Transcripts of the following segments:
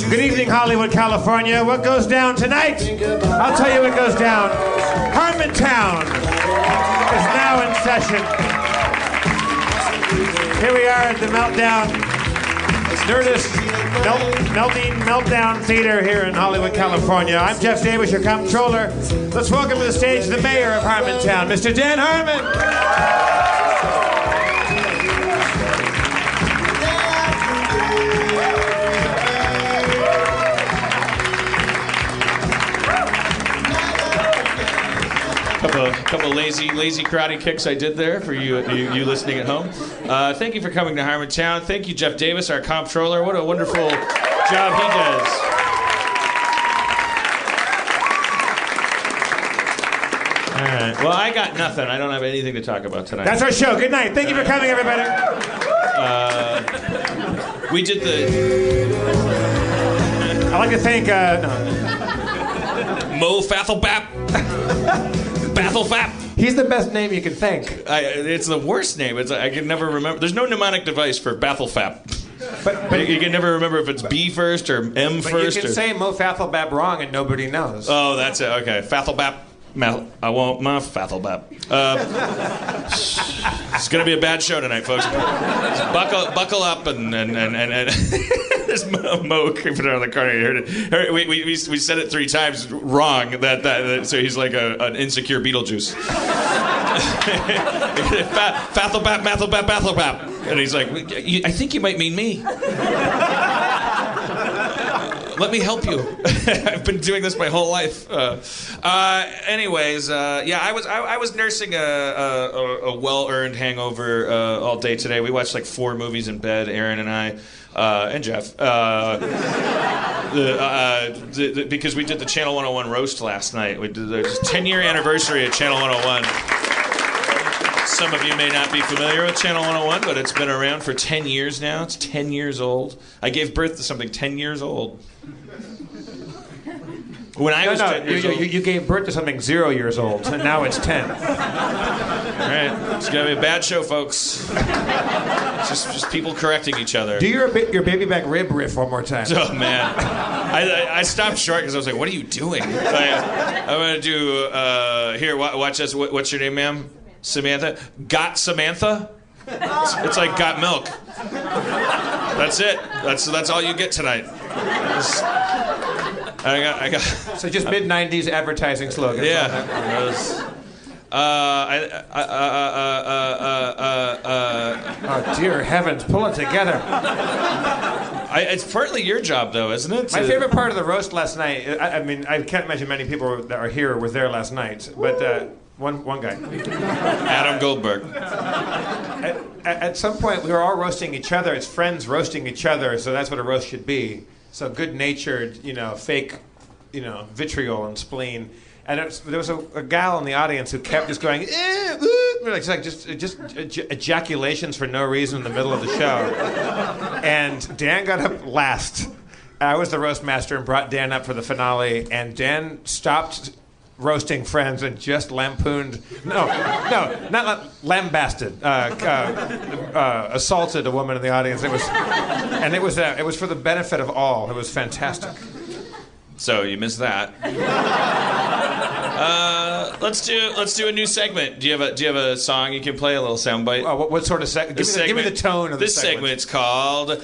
Good evening, Hollywood, California. What goes down tonight? I'll tell you what goes down. Harmontown is now in session. Here we are at the Meltdown, Nerdist Meltdown Theater here in Hollywood, California. I'm Jeff Davis, your comptroller. Let's welcome to the stage the mayor of Harmontown, Mr. Dan Harmon. Couple lazy karate kicks I did there for you listening at home. Thank you for coming to Harmontown. Thank you, Jeff Davis, our comptroller. What a wonderful job he does. All right. Well, I got nothing. I don't have anything to talk about tonight. That's our show. Good night. Thank you for coming, everybody. We did the... I'd like to thank... Mo Fathelbap. Bathlefap. He's the best name you can think. It's the worst name. I can never remember. There's no mnemonic device for Bathlefap. But you can never remember if it's B first or M first. But you can say Mo Fathelbap wrong and nobody knows. Oh, that's it. Okay. Fathelbap. I want my Fathelbap. It's going to be a bad show tonight, folks. Buckle up and there's Mo creeping around the corner. You heard it. We said it 3 times wrong. So he's like an insecure Beetlejuice. Fathelbap. And he's like, I think you might mean me. Let me help you. I've been doing this my whole life. Anyways, I was nursing a well-earned hangover all day today. We watched like 4 movies in bed, Aaron and I, and Jeff, because we did the Channel 101 roast last night. We did the 10-year anniversary of Channel 101. Some of you may not be familiar with Channel 101, but it's been around for 10 years now. It's 10 years old. I gave birth to something 10 years old. When I was 10 years old. You gave birth to something 0 years old, and now it's 10. All right. It's going to be a bad show, folks. Just people correcting each other. Do your baby back rib riff one more time. Oh, man. I stopped short because I was like, what are you doing? I'm going to do, here, watch this. What's your name, ma'am? Samantha? Got Samantha? It's like got milk. That's it. That's all you get tonight. I got. So just mid-90s advertising slogans. Yeah. Oh dear heavens! Pull it together. It's partly your job, though, isn't it? My favorite part of the roast last night. I mean, I can't imagine many people that are here were there last night, but. One guy. Adam Goldberg. At some point, we were all roasting each other. It's friends roasting each other, so that's what a roast should be. So good-natured, fake, vitriol and spleen. And there was a gal in the audience who kept just going, just ejaculations for no reason in the middle of the show. And Dan got up last. I was the roast master and brought Dan up for the finale, and Dan stopped roasting friends and just lampooned, not lambasted, assaulted a woman in the audience. It was for the benefit of all. It was fantastic. So you missed that. Let's do a new segment. Do you have a song you can play? A little soundbite? What sort of segment? Give me the tone of the segment. This segment's called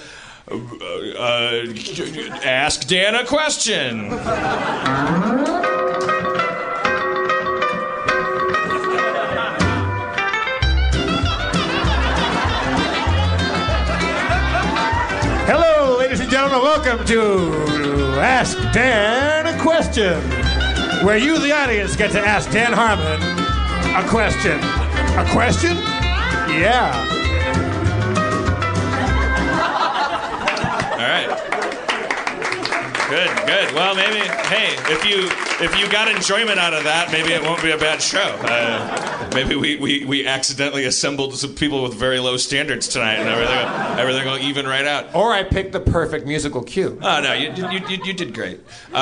Ask Dan a Question. Hello, ladies and gentlemen. Welcome to Ask Dan a Question, where you, the audience, get to ask Dan Harmon a question. A question? Yeah. All right. Good. Well, maybe, hey, if you got enjoyment out of that, maybe it won't be a bad show. Maybe we accidentally assembled some people with very low standards tonight, and everything will even right out. Or I picked the perfect musical cue. Oh no, you did great.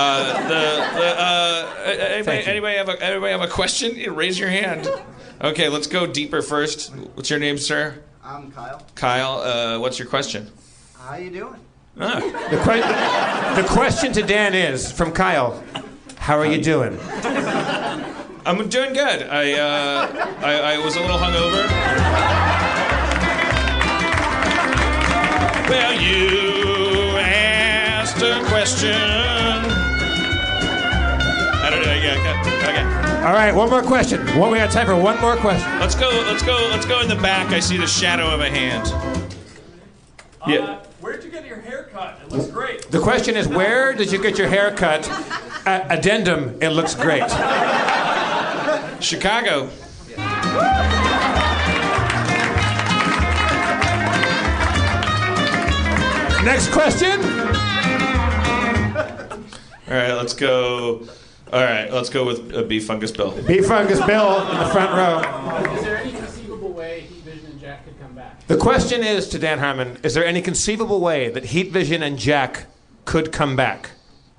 Anybody have a question? Raise your hand. Okay, let's go deeper first. What's your name, sir? I'm Kyle. Kyle, what's your question? How you doing? The question to Dan is from Kyle. How are you doing? I'm doing good. I was a little hungover. Well, you asked a question. I don't know. Yeah, okay. All right, one more question. We got time for one more question. Let's go in the back. I see the shadow of a hand. Yeah. Where'd you get your hair cut? It looks great. The question is, where did you get your hair cut? Addendum, it looks great. Chicago. Next question. All right, let's go. All right, let's go with B. Fungus Bill. B. Fungus Bill in the front row. Is there any conceivable way Heat Vision and Jack could come back? The question is to Dan Harmon, is there any conceivable way that Heat Vision and Jack could come back?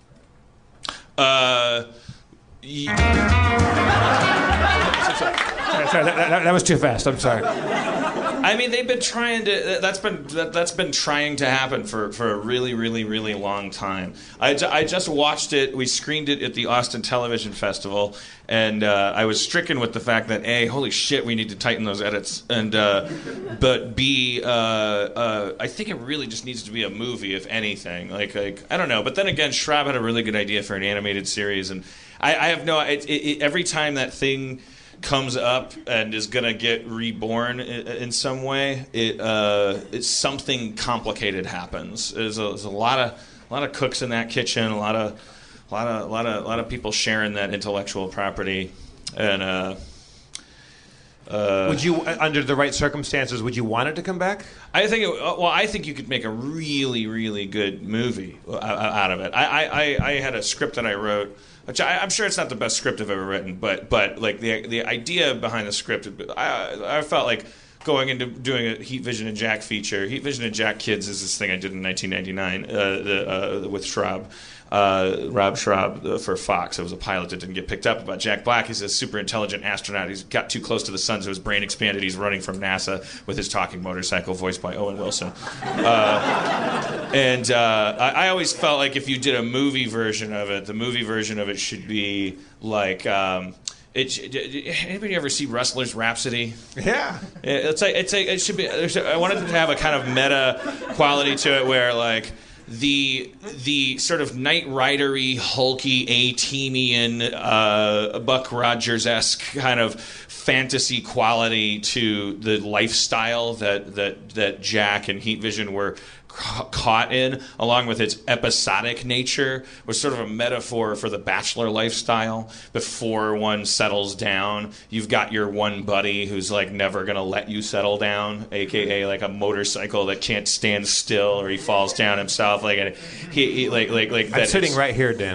Sorry, that was too fast. I'm sorry. I mean, they've been trying to. That's been trying to happen for a really, really, really long time. I just watched it. We screened it at the Austin Television Festival, and I was stricken with the fact that A, holy shit, we need to tighten those edits, and but B, I think it really just needs to be a movie, if anything. Like I don't know. But then again, Schraub had a really good idea for an animated series, and I have no. Every time that thing comes up and is gonna get reborn in some way, it's something complicated happens. There's a lot of cooks in that kitchen, a lot of people sharing that intellectual property, and would you, under the right circumstances, would you want it to come back? I think you could make a really, really good movie out of it. I had a script that I wrote, which I'm sure it's not the best script I've ever written, but like the idea behind the script, I felt like going into doing a Heat Vision and Jack feature. Heat Vision and Jack Kids is this thing I did in 1999 with Schraub. Rob Schraub for Fox. It was a pilot that didn't get picked up about Jack Black. He's a super intelligent astronaut. He's got too close to the sun, so his brain expanded. He's running from NASA with his talking motorcycle, voiced by Owen Wilson. I always felt like if you did a movie version of it, the movie version of it should be like. Anybody ever see Wrestler's Rhapsody? Yeah. It should be. I wanted it to have a kind of meta quality to it, where like. The sort of Knight Rider-y, hulky, A-teamian, Buck Rogers-esque kind of fantasy quality to the lifestyle that Jack and Heat Vision were caught in, along with its episodic nature, was sort of a metaphor for the bachelor lifestyle. Before one settles down, you've got your one buddy who's like never gonna let you settle down, aka like a motorcycle that can't stand still, or he falls down himself. Like he like I'm sitting right here, Dan.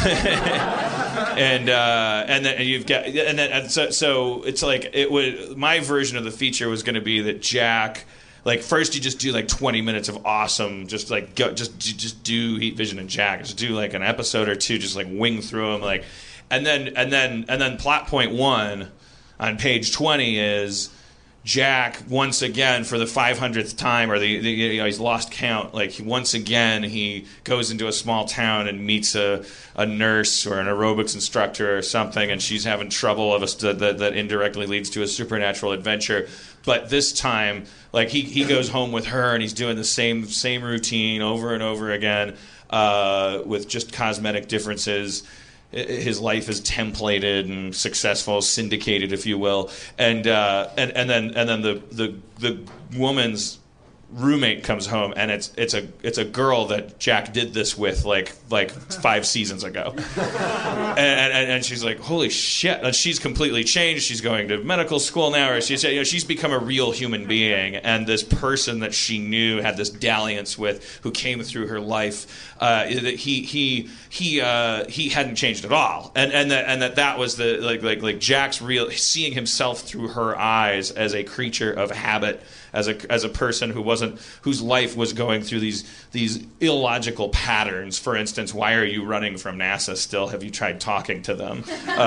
and then you've got so it's like it would. My version of the feature was going to be that Jack. Like first, you just do like 20 minutes of awesome, just like just do Heat Vision and Jack, just do like an episode or two, just like wing through them, like, and then plot point 1 on page 20 is Jack once again for the 500th time, or he's lost count. Like once again, he goes into a small town and meets a nurse or an aerobics instructor or something, and she's having trouble that indirectly leads to a supernatural adventure. But this time, like he goes home with her, and he's doing the same routine over and over again, with just cosmetic differences. His life is templated and successful, syndicated, if you will, and then the woman's roommate comes home, and it's a girl that Jack did this with like 5 seasons ago, and she's like, holy shit, and she's completely changed. She's going to medical school now, or she's become a real human being, and this person that she knew, had this dalliance with, who came through her life, he hadn't changed at all, and that was the like Jack's real, seeing himself through her eyes as a creature of habit, as a person whose life was going through these illogical patterns. For instance, why are you running from NASA still? Have you tried talking to them?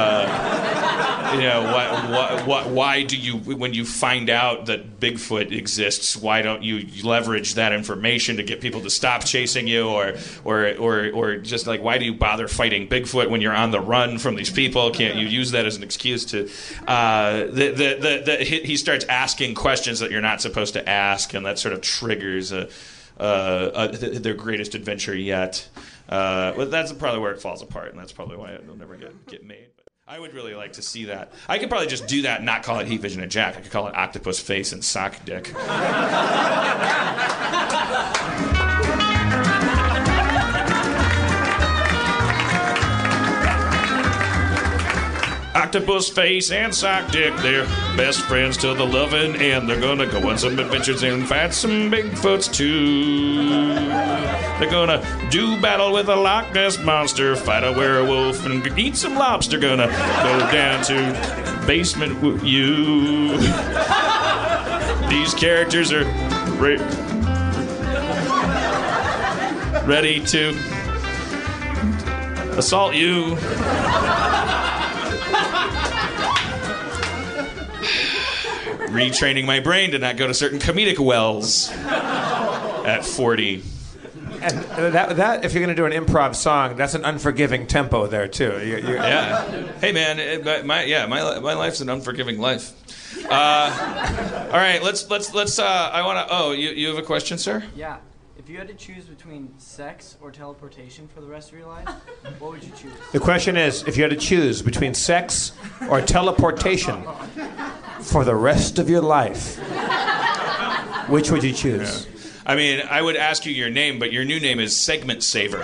Why do you, when you find out that Bigfoot exists, why don't you leverage that information to get people to stop chasing you, or just like, why do you bother fighting Bigfoot when you're on the run from these people? Can't you use that as an excuse to? He starts asking questions that you're not supposed to ask, and that sort of triggers their greatest adventure yet. But that's probably where it falls apart, and that's probably why it'll never get made. But I would really like to see that. I could probably just do that and not call it Heat Vision and Jack. I could call it Octopus Face and Sock Dick. Octopus Face and Sock Dick, they're best friends till the loving end. They're gonna go on some adventures and fight some Bigfoots too. They're gonna do battle with a Loch Ness monster, fight a werewolf, and eat some lobster. Gonna go down to basement with you. These characters are ready to assault you. Retraining my brain to not go to certain comedic wells at 40. And that if you're going to do an improv song, that's an unforgiving tempo there too. Yeah. Hey man, my life's an unforgiving life. All right, let's. I want to. Oh, you have a question, sir? Yeah. If you had to choose between sex or teleportation for the rest of your life, what would you choose? The question is, if you had to choose between sex or teleportation for the rest of your life, which would you choose? Yeah. I mean, I would ask you your name, but your new name is Segment Saver.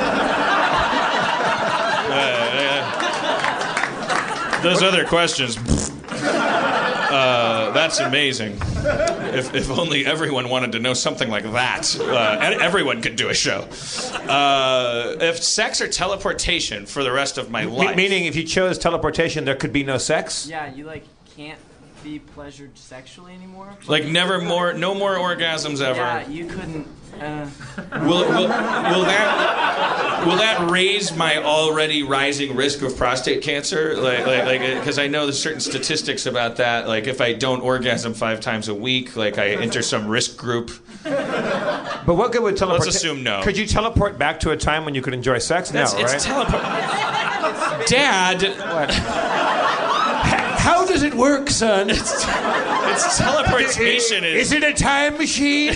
Those other questions. That's amazing. If only everyone wanted to know something like that. And everyone could do a show. If sex or teleportation for the rest of my life. Meaning if you chose teleportation, there could be no sex? Yeah, you can't be pleasured sexually anymore. Like no more orgasms ever. Yeah, you couldn't. Will that raise my already rising risk of prostate cancer? Like, because I know there's certain statistics about that. Like, if I don't orgasm 5 times a week, like I enter some risk group. But what good would teleport? Let's assume no. Could you teleport back to a time when you could enjoy sex? No, right? It's teleport. Dad. What? How does it work, son? It's teleportation. Is it a time machine?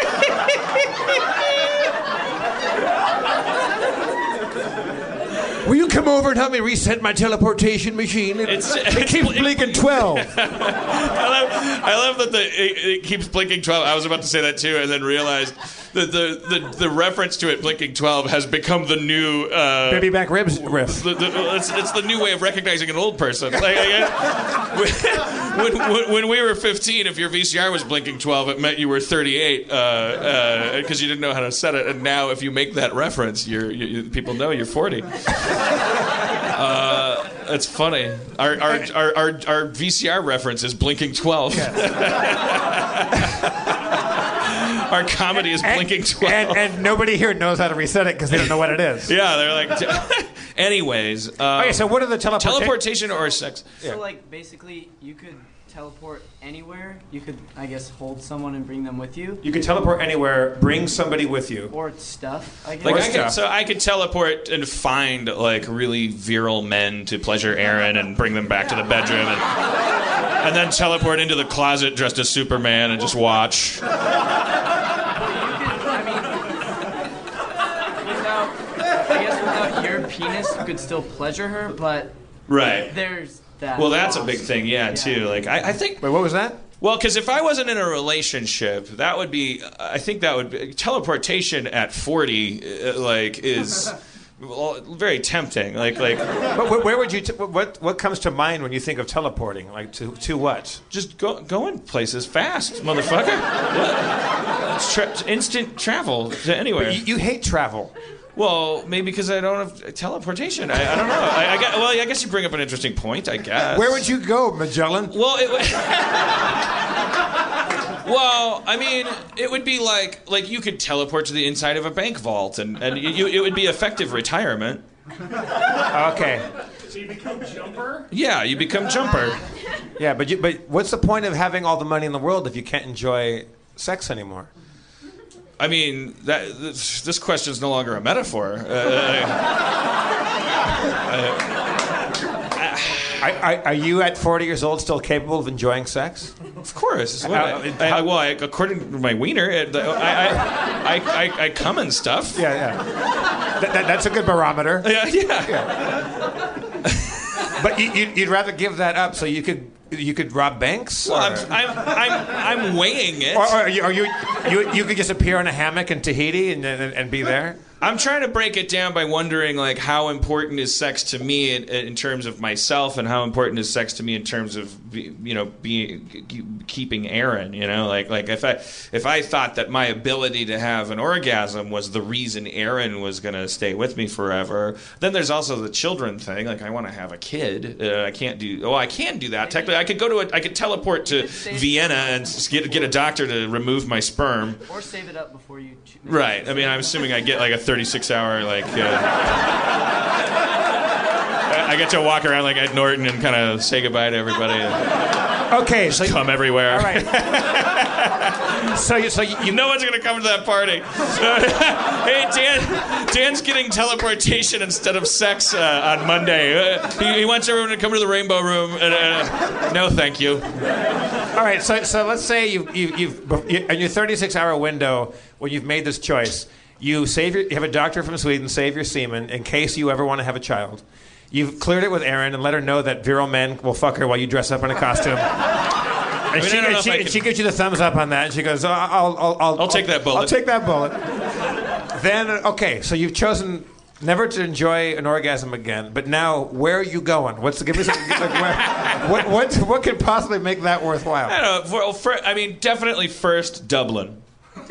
Will you come over and help me reset my teleportation machine? It keeps blinking 12. I love that it keeps blinking 12. I was about to say that too, and then realized that the reference to it blinking 12 has become the new baby back ribs riff. It's the new way of recognizing an old person. When we were 15, if your VCR was blinking 12, it meant you were 38 because you didn't know how to set it. And now, if you make that reference, people know you're 40. It's funny. Our VCR reference is blinking 12. Our comedy is blinking 12. And nobody here knows how to reset it because they don't know what it is. Yeah, they're like... Anyways. Okay, so what are the teleportation or sex? Yeah. So, basically, you could teleport anywhere. You could, I guess, hold someone and bring them with you. You could teleport anywhere, bring somebody with you. Or stuff, I guess. I could teleport and find, really virile men to pleasure Aaron and bring them back to the bedroom and then teleport into the closet dressed as Superman and just watch. Without your penis, you could still pleasure her, but right. There's that. Well, that's a big thing, too. I think. Wait, what was that? Well, because if I wasn't in a relationship, that would be. I think that would be teleportation at 40. Is. Well, very tempting. But where would you? What comes to mind when you think of teleporting? Like to what? Just going places fast, motherfucker. Instant travel to anywhere. But you hate travel. Well, maybe because I don't have teleportation. I don't know. I guess you bring up an interesting point. I guess. Where would you go, Magellan? Well, Well, I mean, it would be like you could teleport to the inside of a bank vault, and it would be effective retirement. Okay. So you become Jumper? Yeah, you become Jumper. Yeah, but what's the point of having all the money in the world if you can't enjoy sex anymore? I mean, this question is no longer a metaphor. Are you at 40 years old still capable of enjoying sex? Of course. According to my wiener, I come and stuff. Yeah. That's a good barometer. Yeah. But you'd rather give that up so you could rob banks? Well, I'm weighing it. Or you could just appear in a hammock in Tahiti and be there? I'm trying to break it down by wondering, like, how important is sex to me in terms of myself, and how important is sex to me in terms of, keeping Aaron. Like if I thought that my ability to have an orgasm was the reason Aaron was going to stay with me forever, then there's also the children thing. Like, I want to have a kid. I can do that. Technically, I could teleport to Vienna and get a doctor to remove my sperm. Or save it up before you. Right. I mean, I'm assuming I get like a 36-hour, I get to walk around like Ed Norton and kind of say goodbye to everybody. Okay, so come everywhere. All right. so no one's gonna come to that party. Hey, Dan's getting teleportation instead of sex on Monday. He wants everyone to come to the Rainbow Room. No, thank you. All right. So let's say you've in your 36-hour window when you've made this choice, you have a doctor from Sweden save your semen in case you ever want to have a child. You've cleared it with Erin and let her know that virile men will fuck her while you dress up in a costume. And she gives you the thumbs up on that, and she goes, I'll take that bullet. I'll take that bullet. Then, okay, so you've chosen never to enjoy an orgasm again, but now, where are you going? Give me some, what could possibly make that worthwhile? I don't know. Definitely first Dublin.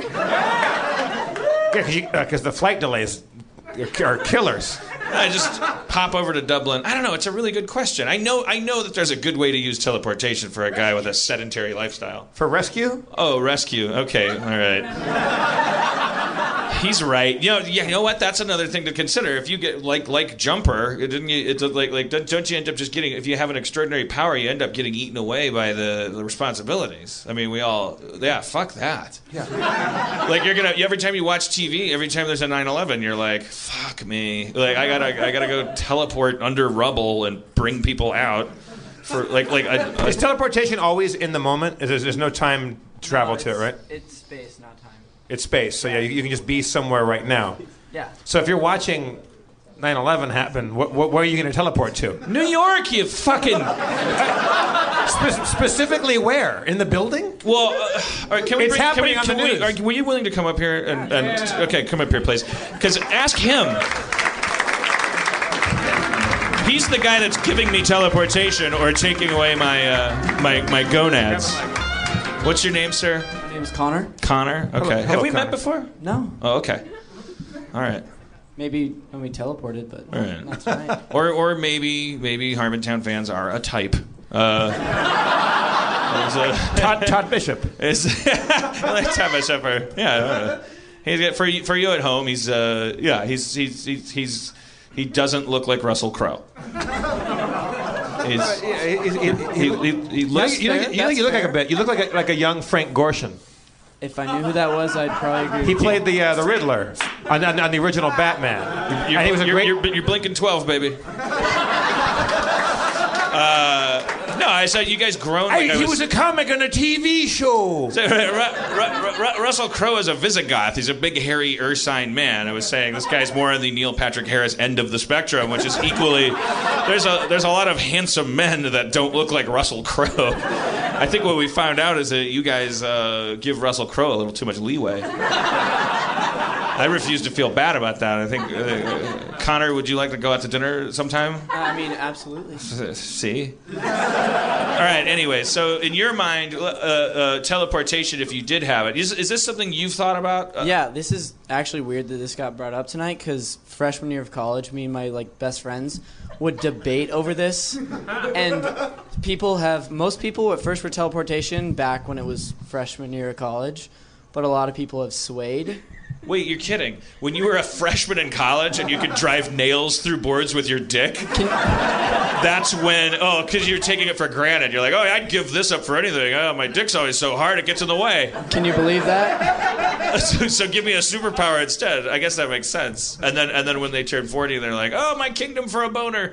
Yeah, because the flight delays are killers. I just pop over to Dublin. I don't know. It's a really good question. I know that there's a good way to use teleportation for a guy with a sedentary lifestyle. For rescue? Oh, rescue. Okay. All right. He's right. You know what? That's another thing to consider. If you get like Jumper, don't you end up just getting? If you have an extraordinary power, you end up getting eaten away by the responsibilities. I mean, fuck that. Yeah. Like every time you watch TV, every time there's a 9/11, you're like, fuck me. Like I gotta go teleport under rubble and bring people out. For is teleportation always in the moment? There's no time travel to it, right? It's space, not time. It's space, so yeah, you can just be somewhere right now. Yeah. So if you're watching 9/11 happen, where are you going to teleport to? New York, you fucking... Specifically where? In the building? Well, all right, can we it's bring, happening can we, on the news. Were you willing to come up here and okay, come up here, please. Because ask him. He's the guy that's giving me teleportation or taking away my gonads. What's your name, sir? My name's Connor. Connor? Okay. Hello, Have we Connor. met before? No. Oh, okay. All right. Maybe when we teleported, but All right. not tonight. Or maybe Harmontown fans are a type. Todd Bishop. I like Todd Bishop. He's for you at home. He doesn't look like Russell Crowe. He looks. You look like a bit. You look like a young Frank Gorshin. If I knew who that was, I'd probably agree. He with played the Riddler on the original Batman. And he was a great. You're blinking 12, baby. No, I said you guys grown. Like he was a comic on a TV show. So, Russell Crowe is a Visigoth. He's a big, hairy, ursine man. I was saying this guy's more on the Neil Patrick Harris end of the spectrum, which is equally. There's a lot of handsome men that don't look like Russell Crowe. I think what we found out is that you guys give Russell Crowe a little too much leeway. I refuse to feel bad about that. I think, Connor, would you like to go out to dinner sometime? I mean, absolutely. See? right. Anyway, so in your mind, teleportation, if you did have it, is this something you've thought about? Yeah, this is actually weird that this got brought up tonight because freshman year of college, me and my best friends would debate over this, and most people at first were teleportation back when it was freshman year of college, but a lot of people have swayed. Wait, you're kidding. When you were a freshman in college and you could drive nails through boards with your dick, that's when, because you're taking it for granted. You're like, I'd give this up for anything. Oh, my dick's always so hard, it gets in the way. Can you believe that? So give me a superpower instead. I guess that makes sense. And then when they turn 40, they're like, oh, my kingdom for a boner.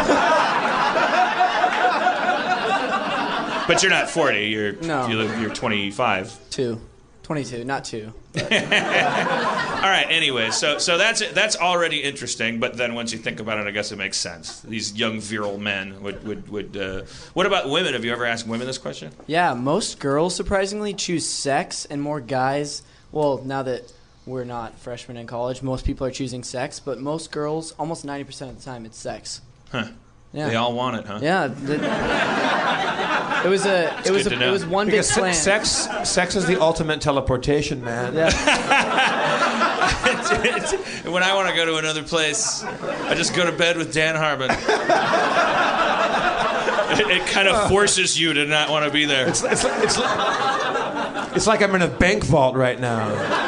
But you're not 40. You're 25. 22, not 2. All right. Anyway, so that's already interesting. But then once you think about it, I guess it makes sense. These young virile men would. What about women? Have you ever asked women this question? Yeah, most girls surprisingly choose sex, and more guys. Well, now that we're not freshmen in college, most people are choosing sex. But most girls, almost 90% of the time, it's sex. Huh. Yeah. They all want it, huh? Yeah. It was one big plan. Sex is the ultimate teleportation, man. Yeah. When I want to go to another place, I just go to bed with Dan Harmon. It kind of forces you to not want to be there. It's like I'm in a bank vault right now.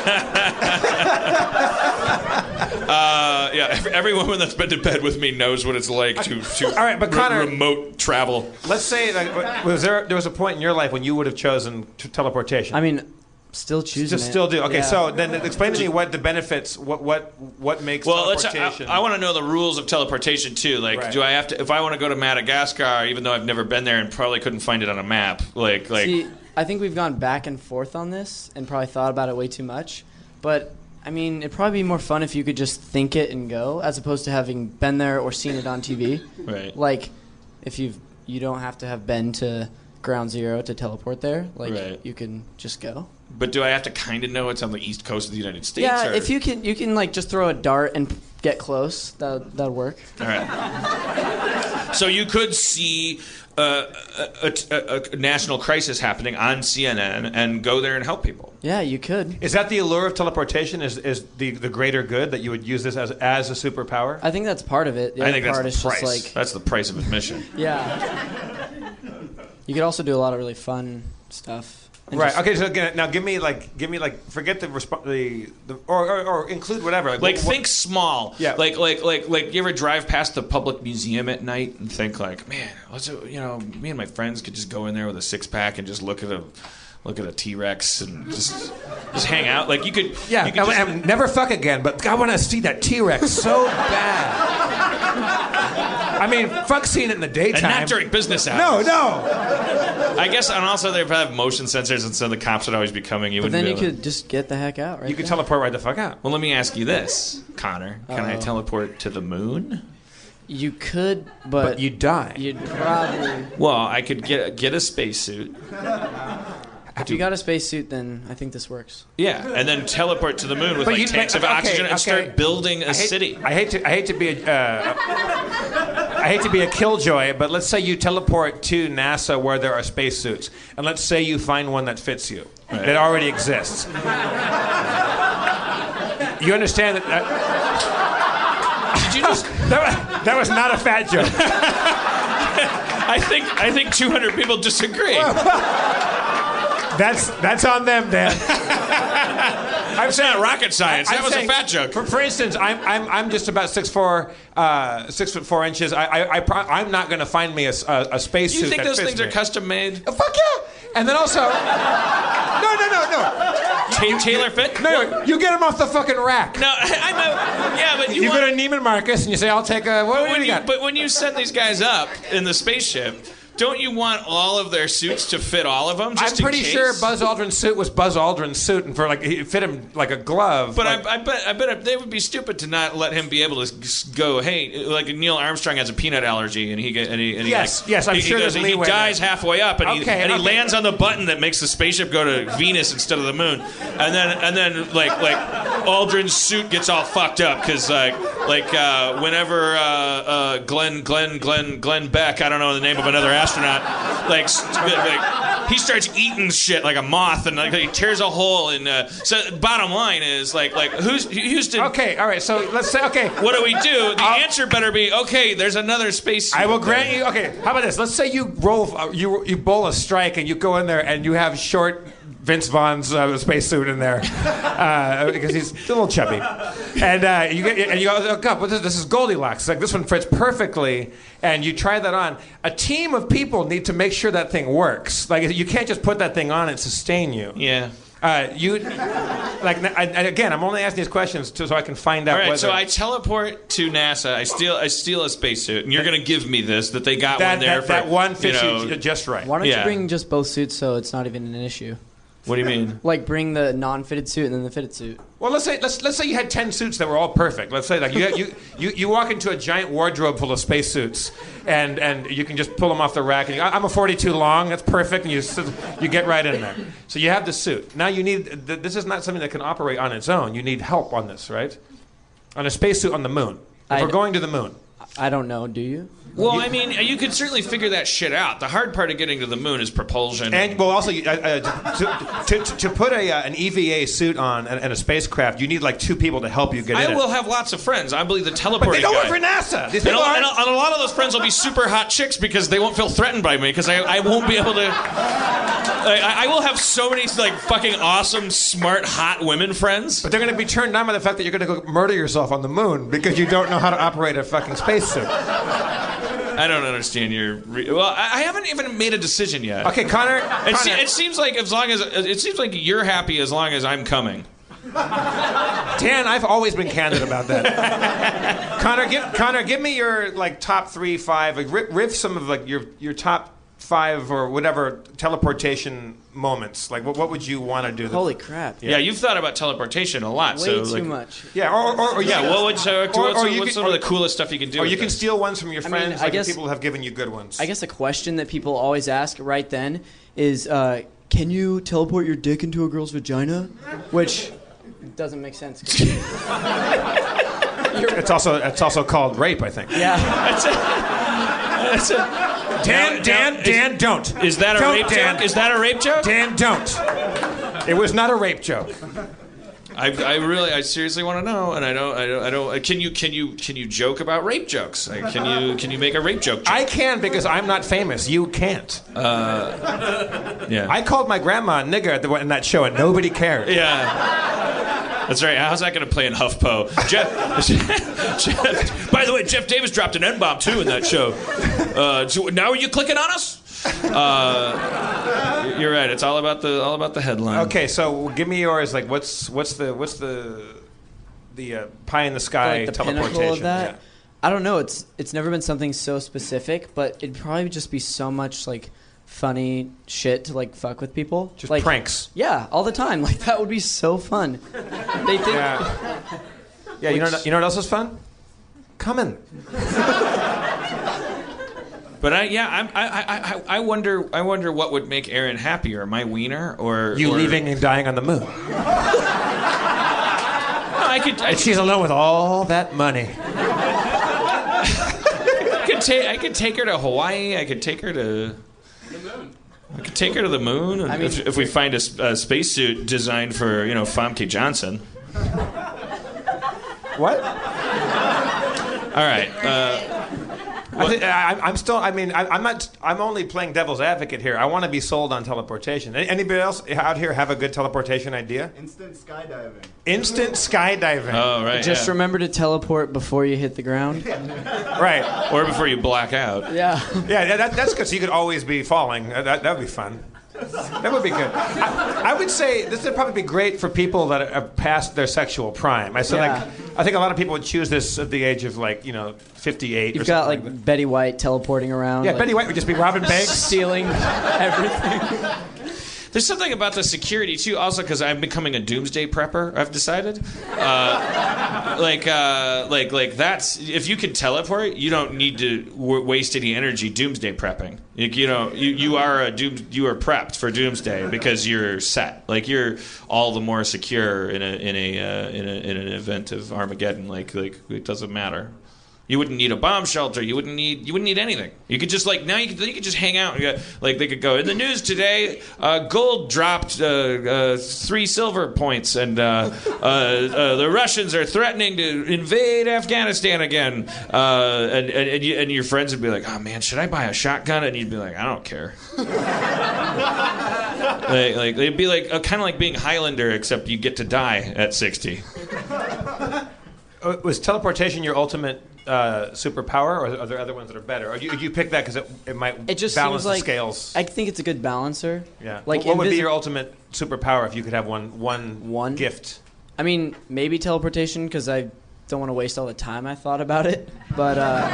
Every woman that's been to bed with me knows what it's like to all right, but Connor, remote travel. Let's say, there was a point in your life when you would have chosen teleportation. I mean, still choosing it. Still do. Okay, yeah. So then explain to me what the benefits, what makes teleportation. I want to know the rules of teleportation too. Like, right. Do I have to, if I want to go to Madagascar, even though I've never been there and probably couldn't find it on a map, See, I think we've gone back and forth on this and probably thought about it way too much, but I mean, it'd probably be more fun if you could just think it and go, as opposed to having been there or seen it on TV. Right. Like, if you don't have to have been to Ground Zero to teleport there. Like, right. You can just go. But do I have to kind of know it's on the east coast of the United States? Yeah, if you can like just throw a dart and get close. That'll work. All right. So you could see a national crisis happening on CNN and go there and help people. Yeah, you could. Is that the allure of teleportation? Is the greater good that you would use this as a superpower? I think that's part of it. I think that's the price. That's the price of admission. Yeah. You could also do a lot of really fun stuff. Right. Okay. So now, give me forget or include whatever. Think small. Yeah. Like you ever drive past the public museum at night and think like, man, me and my friends could just go in there with a 6-pack and just look at a T-Rex and just hang out. Like you could. Yeah. You could never fuck again, but I want to see that T-Rex so bad. I mean, fuck seeing it in the daytime. And not during business hours. No. I guess, and also they have motion sensors, and so the cops would always be coming. But then you could just get the heck out, right? You could teleport right the fuck out. Well, let me ask you this, Connor. Can I teleport to the moon? You could, but you'd die. You'd probably. Well, I could get a spacesuit. If you got a spacesuit, then I think this works. Yeah, and then teleport to the moon with tanks of oxygen and start building a city. I hate to be a killjoy, but let's say you teleport to NASA where there are spacesuits, and let's say you find one that fits you, that already exists. You understand that? Did you just? That was not a fat joke. I think 200 people disagree. That's on them, Dan. I'm saying rocket science. That was a fat joke. For instance, I'm just about 6'4", 6'4" inches. I'm not going to find me a spacesuit. You think those things are custom made? Oh, fuck yeah! And then also, no. Tailor fit? No, you get them off the fucking rack. No, but you go to Neiman Marcus and you say, "I'll take a." What do you got? But when you set these guys up in the spaceship. Don't you want all of their suits to fit all of them? I'm pretty sure Buzz Aldrin's suit was Buzz Aldrin's suit, and it fit him like a glove. But I bet they would be stupid to not let him be able to go. Hey, like Neil Armstrong has a peanut allergy, and yes, I'm sure there's leeway. He dies halfway up, and he lands on the button that makes the spaceship go to Venus instead of the moon, and then Aldrin's suit gets all fucked up because whenever Glenn Beck, I don't know the name of another astronaut, he starts eating shit like a moth and he tears a hole in. So bottom line is who's Houston? Okay, all right. So let's say What do we do? The answer better be okay. There's another space. I will grant you. Okay, how about this? Let's say you you bowl a strike and you go in there and you have short Vince Vaughn's spacesuit in there because he's a little chubby, and you go, oh God, this is Goldilocks. Like this one fits perfectly, and you try that on. A team of people need to make sure that thing works. Like you can't just put that thing on and sustain you. Yeah. Again, I'm only asking these questions so I can find out. All right, whether... so I teleport to NASA. I steal a spacesuit, and you're going to give me this that they got one there. That one fits you just right. Why don't you bring just both suits so it's not even an issue? What do you mean? Like bring the non-fitted suit and then the fitted suit. Well, let's say you had 10 suits that were all perfect. Let's say you walk into a giant wardrobe full of spacesuits, and you can just pull them off the rack. And I'm a 42 long. That's perfect. And you get right in there. So you have the suit. Now you need. This is not something that can operate on its own. You need help on this, right? On a spacesuit on the moon. If we're going to the moon. I don't know. Do you? Well, I mean, you could certainly figure that shit out. The hard part of getting to the moon is propulsion. And well, also to put an EVA suit on and a spacecraft, you need like two people to help you get in. I will have lots of friends. I believe the teleporting guy. But they don't guy. work for NASA. These and people a lot of those friends will be super hot chicks because they won't feel threatened by me because I won't be able to. I will have so many like fucking awesome, smart, hot women friends. But they're going to be turned on by the fact that you're going to go murder yourself on the moon because you don't know how to operate a fucking spacesuit. I don't understand your. Well, I haven't even made a decision yet. Okay, Connor. It seems like you're happy as long as I'm coming. Dan, I've always been candid about that. Connor, give me your like top 3, 5. Like, riff some of like your top 5 or whatever teleportation moments. Like, what would you want to do? Holy crap! Yeah, you've thought about teleportation a lot. Way so, too much. Yeah, or yeah. What's some of the coolest stuff you can do? Or you can steal ones from your friends. I guess people have given you good ones. I guess a question that people always ask right then is, can you teleport your dick into a girl's vagina? Which doesn't make sense. It's also called rape, I think. Yeah. That's it. Dan, don't. Is that a rape joke? Is that a rape joke? Dan, don't. It was not a rape joke. I seriously want to know, and I don't. Can you joke about rape jokes? Like, can you make a rape joke? I can because I'm not famous. You can't. Yeah. I called my grandma a nigger in that show, and nobody cared. Yeah. That's right. How's that going to play in HuffPo? Jeff. By the way, Jeff Davis dropped an N-bomb too in that show. So now are you clicking on us? You're right. It's all about the headline. Okay, so give me yours. Like, what's the pie in the sky like the teleportation? pinnacle of that? Yeah. I don't know. It's never been something so specific, but it'd probably just be so much like funny shit to like fuck with people. Just like, pranks. Yeah, all the time. Like that would be so fun. They think. Yeah. Yeah. You know what else is fun? Coming. But I wonder what would make Aaron happier, my wiener or you leaving and dying on the moon. She's alone with all that money. I could take her to Hawaii. I could take her to the moon. I mean, if we find a spacesuit designed for Famke Johnson. What? All right. I'm still. I mean, I'm not. I'm only playing devil's advocate here. I want to be sold on teleportation. Anybody else out here have a good teleportation idea? Instant skydiving. Instant skydiving. Oh right. Just remember to teleport before you hit the ground. Right. Or before you black out. Yeah. Yeah. That's good. So you could always be falling. That would be fun. That would be good. I would say this would probably be great for people that are past their sexual prime. I think a lot of people would choose this at the age of 58. You've or got something like Betty White teleporting around. yeah, Betty White would just be robbing banks, stealing everything. There's something about the security too. Also, because I'm becoming a doomsday prepper. I've decided. Like that's if you can teleport, you don't need to waste any energy doomsday prepping. You are prepped for doomsday because you're set. Like you're all the more secure in an event of Armageddon. Like it doesn't matter. You wouldn't need a bomb shelter. You wouldn't need anything. You could just now you could just hang out. Like they could go in the news today. Gold dropped 3 silver points, and the Russians are threatening to invade Afghanistan again. And your friends would be like, "Oh man, should I buy a shotgun?" And you'd be like, "I don't care." like it'd be like kind of like being Highlander, except you get to die at 60. Was teleportation your ultimate superpower, or are there other ones that are better? Or you pick that because it might just balance seems like, the scales? I think it's a good balancer. Yeah. Like what would be your ultimate superpower if you could have one gift? I mean, maybe teleportation because I don't want to waste all the time I thought about it. But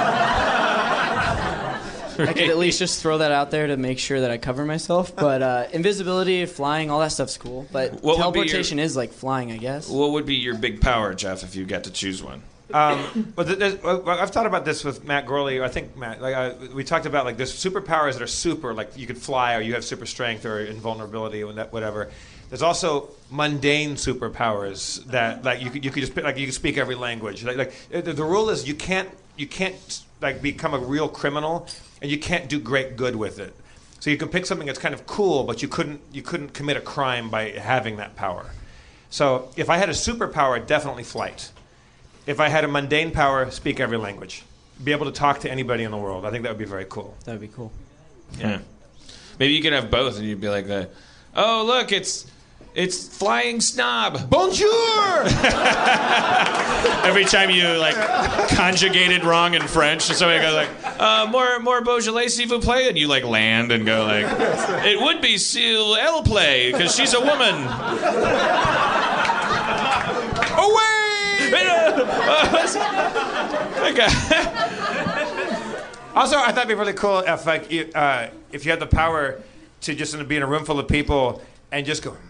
I could at least just throw that out there to make sure that I cover myself. But invisibility, flying, all that stuff's cool. But teleportation is like flying, I guess. What would be your big power, Jeff, if you got to choose one? I've thought about this with Matt Gorley. I think Matt, we talked about like there's superpowers that are super, like you could fly or you have super strength or invulnerability or whatever. There's also mundane superpowers that like you could just pick, like you can speak every language. The rule is you can't like become a real criminal and you can't do great good with it. So you can pick something that's kind of cool, but you couldn't commit a crime by having that power. So if I had a superpower, definitely flight. If I had a mundane power, speak every language. Be able to talk to anybody in the world. I think that would be very cool. That would be cool. Yeah. Maybe you could have both and you'd be like, oh, look, it's flying snob. Bonjour! Every time you, like, conjugate it wrong in French, somebody goes like, more Beaujolais, s'il vous plaît, and you, like, land and go like, it would be s'il elle plaît, because she's a woman. Away! Also, I thought it'd be really cool if, like, if you had the power to just be in a room full of people and just go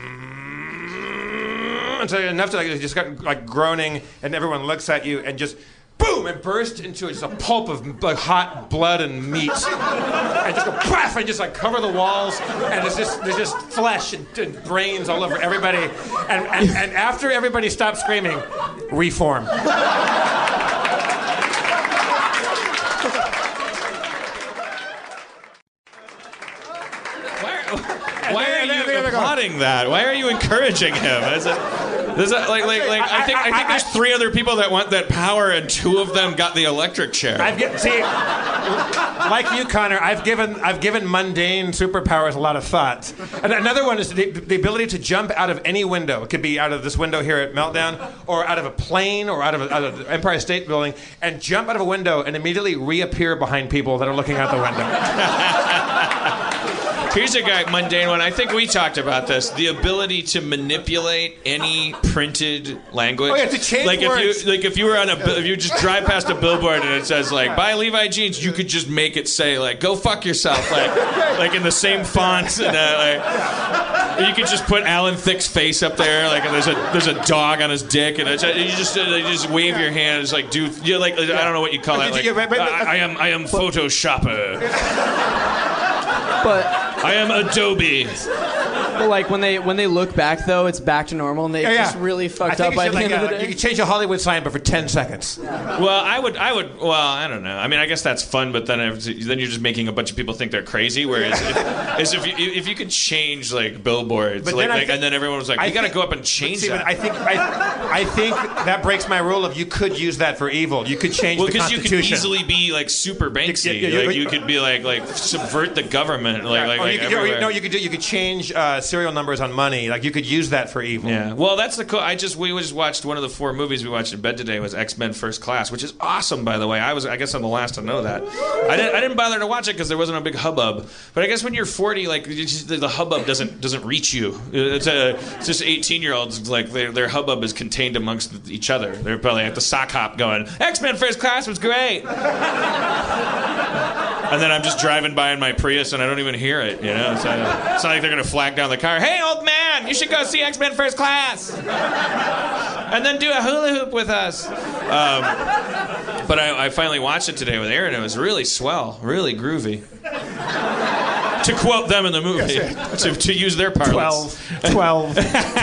until enough to like just got like groaning, and everyone looks at you and just boom and burst into just a pulp of like hot blood and meat, and just go paf and just like cover the walls, and there's just flesh and brains all over everybody, and after everybody stops screaming, reform. Why are you applauding that? Why are you encouraging him? I think there's 3 other people that want that power, and 2 of them got the electric chair. Like you, Connor, I've given mundane superpowers a lot of thought. And another one is the ability to jump out of any window. It could be out of this window here at Meltdown, or out of a plane, or out of the Empire State Building, and jump out of a window and immediately reappear behind people that are looking out the window. Here's a guy, mundane one. I think we talked about this. The ability to manipulate any printed language. Oh, yeah, to change words. If you just drive past a billboard and it says like buy Levi jeans, you could just make it say like go fuck yourself, like in the same font. And, you could just put Alan Thicke's face up there, like and there's a dog on his dick, and you just wave your hand. It's like dude, I don't know what you call that. Like I am Photoshopper. But I am Adobe. But like when they look back though, it's back to normal, and they just really fucked up by the end of the day. You can change a Hollywood sign, but for 10 seconds. Well, I would. Well, I don't know. I mean, I guess that's fun, but then you're just making a bunch of people think they're crazy. Whereas, if you could change like billboards, and then everyone was like, "You got to go up and change that." I think that breaks my rule of you could use that for evil. You could change the Constitution. Because you could easily be like super Banksy. You could be like subvert the government. You could change serial numbers on money. Like you could use that for evil. Yeah. Well, that's the cool. We just watched one of the 4 movies we watched in bed today was X-Men First Class, which is awesome, by the way. I guess I'm the last to know that. I didn't bother to watch it because there wasn't a big hubbub. But I guess when you're 40, like the hubbub doesn't reach you. It's just 18-year-olds like their hubbub is contained amongst each other. They're probably at the sock hop going, X-Men First Class was great. and then I'm just driving by in my Prius and I don't even hear it. You know, it's not like they're gonna flag down the car. Hey, old man, you should go see X-Men First Class, and then do a hula hoop with us. But I finally watched it today with Aaron. It was really swell, really groovy. To quote them in the movie, to use their parlance. 12.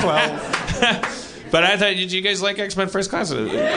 But I thought, did you guys like X-Men First Class?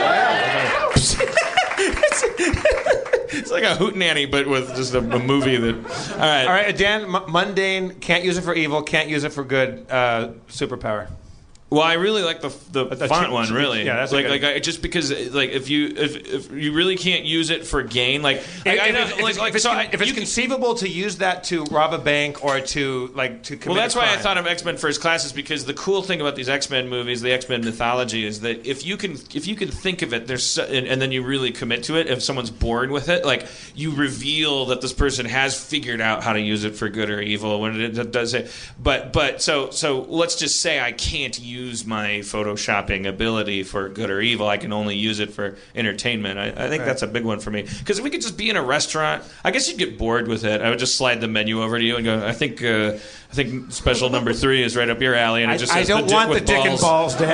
It's like a hootenanny, but with just a movie that. All right, Dan. Mundane. Can't use it for evil. Can't use it for good. Superpower. Well, I really like the font one. Really, yeah, that's just because if you really can't use it for gain, if it's conceivable to use that to rob a bank or to commit well, that's a crime. why I thought of X-Men First Class is because the cool thing about these X-Men movies, the X-Men mythology, is that if you can think of it, and then you really commit to it. If someone's bored with it, you reveal that this person has figured out how to use it for good or evil when it does it. But so let's just say I can't use my photoshopping ability for good or evil. I can only use it for entertainment. I think that's a big one for me. Because if we could just be in a restaurant, I guess you'd get bored with it. I would just slide the menu over to you and go, I think special number 3 is right up your alley. And it just says I don't want the dick and balls, Dan.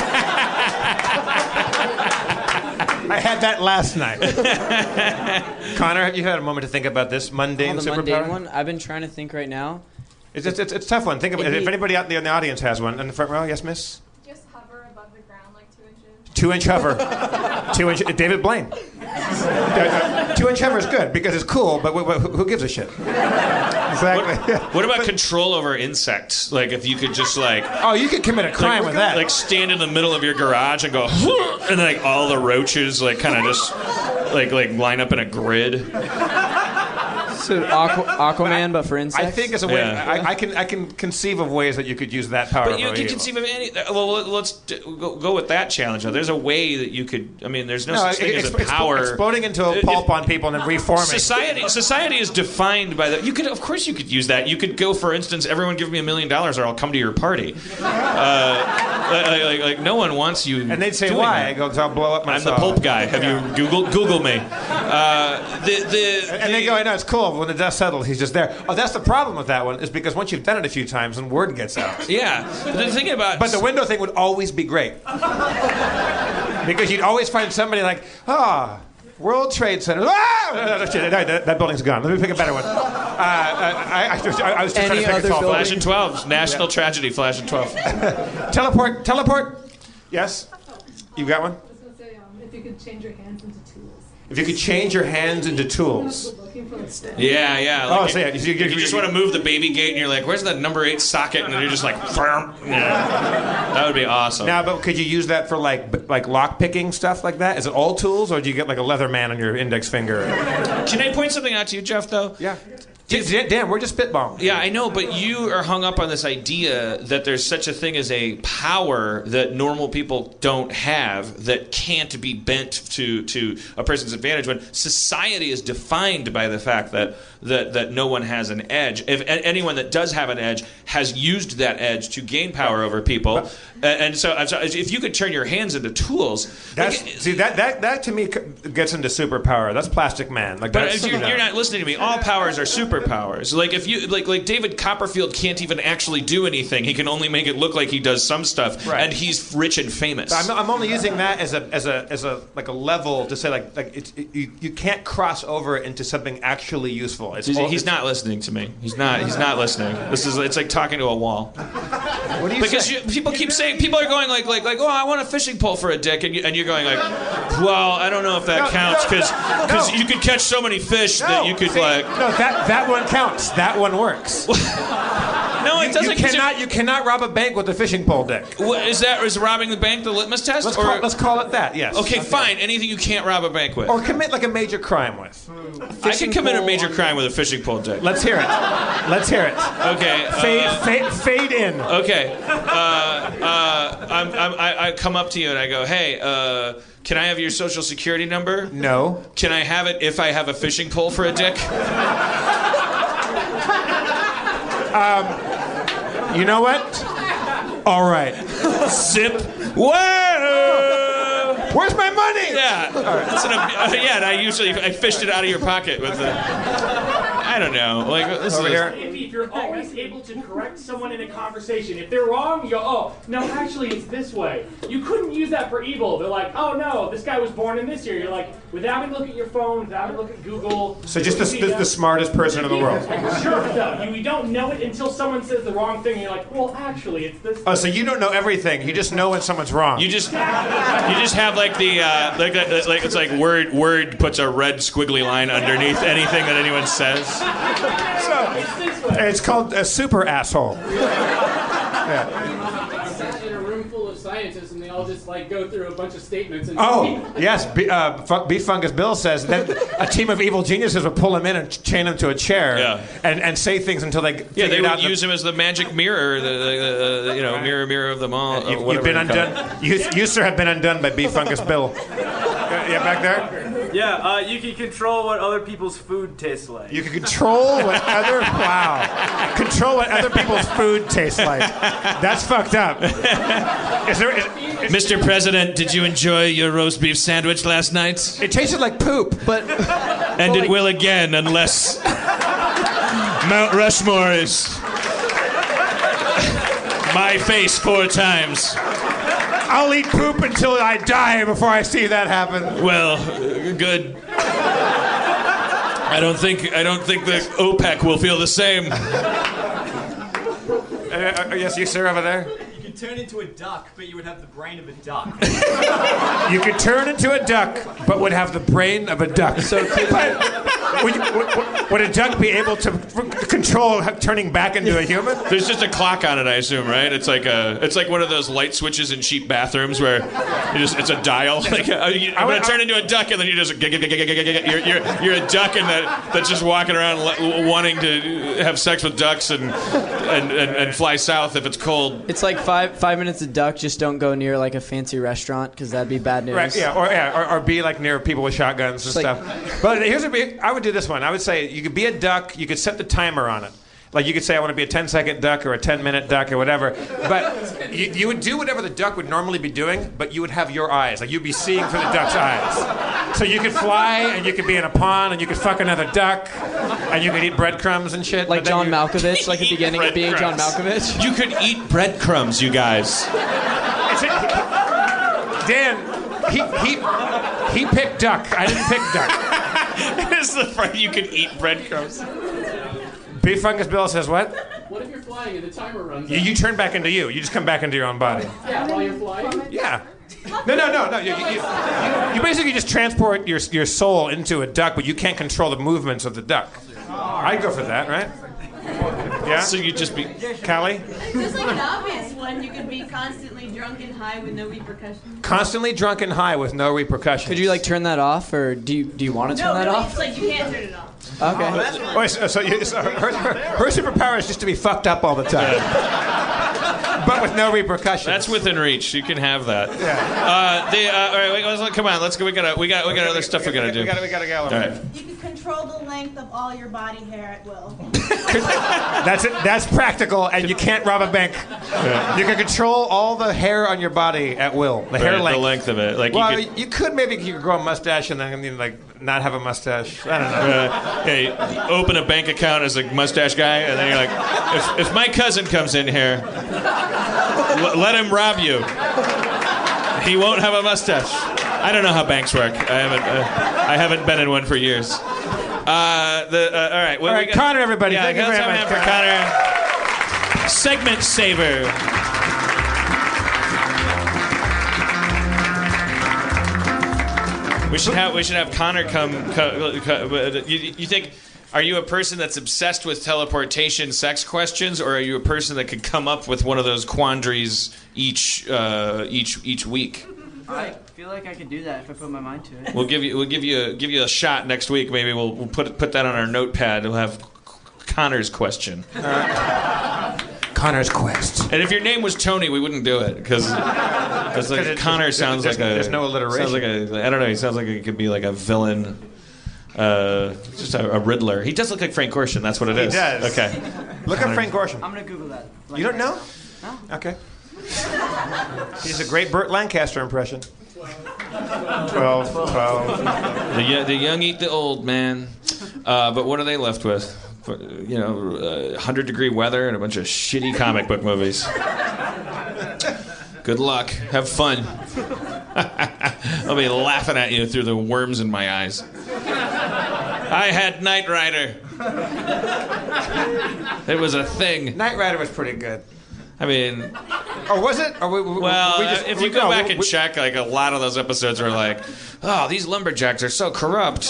I had that last night. Connor, have you had a moment to think about this mundane the superpower? mundane one? I've been trying to think right now. It's a tough one. Think about it. If anybody out there in the audience has one in the front row, yes, miss. Just hover above the ground like 2 inch hover. 2 inch. David Blaine. 2 inch hover is good because it's cool, but who gives a shit? Exactly. What about control over insects? If you could just oh, you could commit a crime with that. Stand in the middle of your garage and go, and then all the roaches kind of just line up in a grid. So Aquaman, but for insects. I think it's a way. Yeah. I can conceive of ways that you could use that power. But you can conceive of any. Well, let's go with that challenge. Now, there's a way that you could. I mean, there's no such thing as a power. Exploding into a pulp on people and then reforming. Society is defined by that. You could, of course, you could use that. You could go, for instance, everyone give me $1 million or I'll come to your party. No one wants you. And they'd say why? I go, 'cause I'll blow up myself. I'm the pulp guy. Have you Google me? And they go, I know it's cool. When the dust settles, he's just there. Oh, that's the problem with that one, is because once you've done it a few times, then word gets out. Yeah. The thing about... But the window thing would always be great. Because you'd always find somebody World Trade Center. That building's gone. Let me pick a better one. I was just trying to pick a tall Flash and 12. National tragedy, Flash and 12. Teleport. Yes? You got one? I was going to say, if you could change your hands into tools. If you could change your hands into tools. Yeah. So you just want to move the baby gate and you're like, where's that number 8 socket? And then you're just like, firm. Yeah. That would be awesome. Now, but could you use that for lock picking stuff like that? Is it all tools, or do you get a leather man on your index finger? Can I point something out to you, Jeff, though? Yeah. Dan, we're just spitballing. Yeah, I know, but you are hung up on this idea that there's such a thing as a power that normal people don't have that can't be bent to a person's advantage, when society is defined by the fact that no one has an edge. If anyone that does have an edge has used that edge to gain power over people, and so if you could turn your hands into tools, that to me gets into superpower. That's Plastic Man. But if you're not listening to me, all powers are superpowers. If you like David Copperfield can't even actually do anything. He can only make it look like he does some stuff, right. And he's rich and famous. I'm only using that as a level to say you can't cross over into something actually useful. He's not listening to me. He's not listening. It's like talking to a wall. What do you because say? People keep saying, people are going oh, I want a fishing pole for a dick, and you're going well, I don't know if that counts because you could catch so many fish that you could that one counts. That one works. No, it doesn't. You cannot rob a bank with a fishing pole dick. Is robbing the bank the litmus test? Let's call it that. Yes. Okay, fine. Anything you can't rob a bank with, or commit a major crime with. I can commit a major crime with a fishing pole dick. Let's hear it. Okay. Fade in. Okay. I come up to you and I go, hey, can I have your social security number? No. Can I have it if I have a fishing pole for a dick? You know what? All right. Zip. Whoa! Where's my money? Yeah. And I fished it out of your pocket with I don't know. Like this Over is here. If you're always able to correct someone in a conversation, if they're wrong, you go, oh, no, actually, it's this way. You couldn't use that for evil. They're like, oh, no, this guy was born in this year. You're like, without me look at your phone, without me look at Google. So just the smartest person in the world. Sure, though. You don't know it until someone says the wrong thing, and you're like, well, actually, it's this. Oh, so you don't know everything. You just know when someone's wrong. you just have like the like it's like Word puts a red squiggly line underneath anything that anyone says. It's this way. It's called a super asshole. Sat in a room full of scientists and they all just like go through a bunch of statements and Oh, yes. Beef Fungus Bill says that a team of evil geniuses would pull him in and chain him to a chair and say things until they They would use him as the magic mirror, the mirror of them all. You've been undone. You, sir, have been undone by Beef Fungus Bill. Yeah, back there? Yeah, you can control what other people's food tastes like. You can control control what other people's food tastes like. That's fucked up. Mr. President, did you enjoy your roast beef sandwich last night? It tasted like poop. But And it will again unless Mount Rushmore is my face 4 times. I'll eat poop until I die before I see that happen. Well, good. I don't think the OPEC will feel the same. Yes, you, sir, over there. You could turn into a duck, but you would have the brain of a duck. You could turn into a duck, but would have the brain of a duck. So, would a duck be able to control turning back into a human? There's just a clock on it, I assume, right? It's like one of those light switches in cheap bathrooms where it's a dial. Like I'm gonna turn into a duck, and then you just you're a duck, and that's just walking around wanting to have sex with ducks and fly south if it's cold. it's like 5 minutes of duck. Just don't go near like a fancy restaurant because that'd be bad news. Right, or be like near people with shotguns and stuff. But I would do this one. I would say you could be a duck. You could set the timer on it. Like you could say I want to be a 10-second duck or a 10-minute duck or whatever. But you would do whatever the duck would normally be doing, but you would have your eyes. Like you'd be seeing through the duck's eyes. So you could fly and you could be in a pond and you could fuck another duck and you could eat breadcrumbs and shit. Like John Malkovich, like the beginning of being John Malkovich. You could eat breadcrumbs, you guys. Dan, he picked duck. I didn't pick duck. It's the part you could eat breadcrumbs. Beef Fungus Bill says what? What if you're flying and the timer runs out? You turn back into you. You just come back into your own body. Yeah, while you're flying? Yeah. No. You basically just transport your soul into a duck, but you can't control the movements of the duck. I'd go for that, right? Yeah? So you just be... Callie? Just like an obvious one, you could be constantly drunk and high with no repercussions. Constantly drunk and high with no repercussions. Could you like turn that off, or do you want to turn that really, off? it's like you can't turn it off. Okay. Wait, so her superpower is just to be fucked up all the time. But with no repercussions. That's within reach. You can have that. Yeah. All right, come on. Let's go. We got other stuff we gotta do. We gotta go. All right. You can control the length of all your body hair at will. That's it. That's practical, and you can't rob a bank. Yeah. You can control all the hair on your body at will. The hair length. The length of it. Like Well, you could maybe grow a mustache and then not have a mustache. I don't know. hey, open a bank account as a mustache guy, and then you're like, if my cousin comes in here, let him rob you. He won't have a mustache. I don't know how banks work. I haven't been in one for years. All right. All right, Connor, everybody. Yeah, Thank you very much for Connor. Segment saver. We should have Connor come you think, are you a person that's obsessed with teleportation sex questions, or are you a person that could come up with one of those quandaries each week? I feel like I could do that if I put my mind to it. We'll give you a shot next week. Maybe we'll put that on our notepad. We'll have Connor's question. Connor's quest. And if your name was Tony, we wouldn't do it because Connor sounds like there's no alliteration. Sounds like I don't know. He sounds like he could be like a villain, just a Riddler. He does look like Frank Gorshin. That's what it is. He does. Okay. Look up Frank Gorshin. I'm gonna Google that. You don't know? No. Okay. He's a great Burt Lancaster impression. 12. The young eat the old, man. But what are they left with? 100-degree weather and a bunch of shitty comic book movies. Good luck. Have fun. I'll be laughing at you through the worms in my eyes. I had Knight Rider. It was a thing. Knight Rider was pretty good. I mean... Or was it? Or if you go back and check, like, a lot of those episodes are like, oh, these lumberjacks are so corrupt.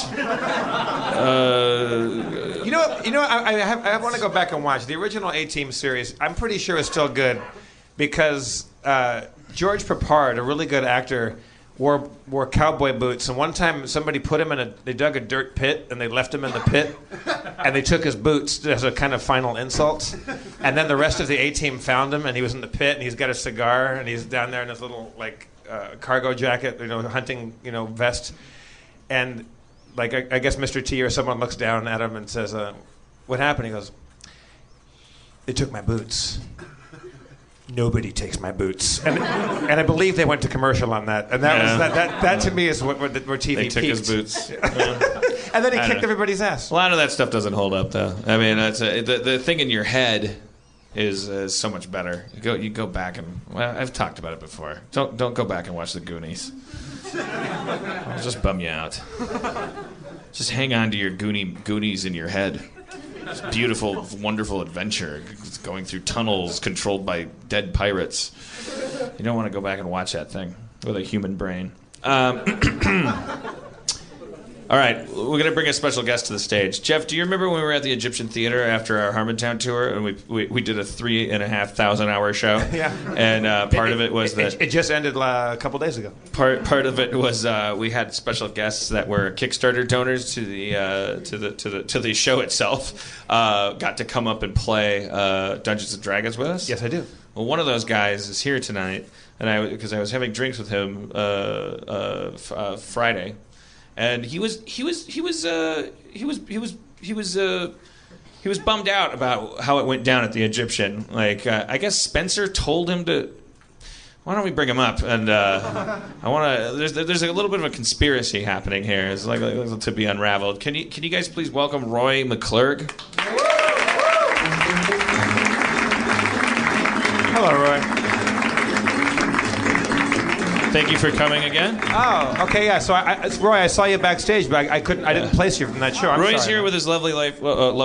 You know what? I want to go back and watch the original A-Team series. I'm pretty sure it's still good because George Peppard, a really good actor, wore cowboy boots, and one time somebody put him they dug a dirt pit and they left him in the pit, and they took his boots as a kind of final insult, and then the rest of the A-Team found him, and he was in the pit, and he's got a cigar, and he's down there in his little cargo jacket, hunting vest, and I guess Mr. T or someone looks down at him and says, "What happened?" He goes, "They took my boots." Nobody takes my boots, and I believe they went to commercial on that, and that to me is where TV They took peaked. his boots. And then he kicked everybody's ass. A lot of that stuff doesn't hold up, though. I mean, the thing in your head is so much better. You go back and I've talked about it before. Don't go back and watch the Goonies. It'll just bum you out. Just hang on to your Goonies in your head. It's a beautiful, wonderful adventure. It's going through tunnels controlled by dead pirates. You don't want to go back and watch that thing with a human brain. All right, we're going to bring a special guest to the stage. Jeff, do you remember when we were at the Egyptian Theater after our Harmontown tour and we did a 3,500-hour show? Yeah. And part of it was that... It just ended a couple days ago. Part of it was we had special guests that were Kickstarter donors to the show itself. Got to come up and play Dungeons and Dragons with us. Yes, I do. Well, one of those guys is here tonight, and because I was having drinks with him Friday, and he was bummed out about how it went down at the Egyptian. I guess Spencer told him to. Why don't we bring him up? And I want to. There's a little bit of a conspiracy happening here. It's like to be unraveled. Can you guys please welcome Roy McClurg? Hello, Roy. Thank you for coming again. Oh, okay, yeah. So, Roy, I saw you backstage, but I didn't place you from that show. Roy's here with his lovely life,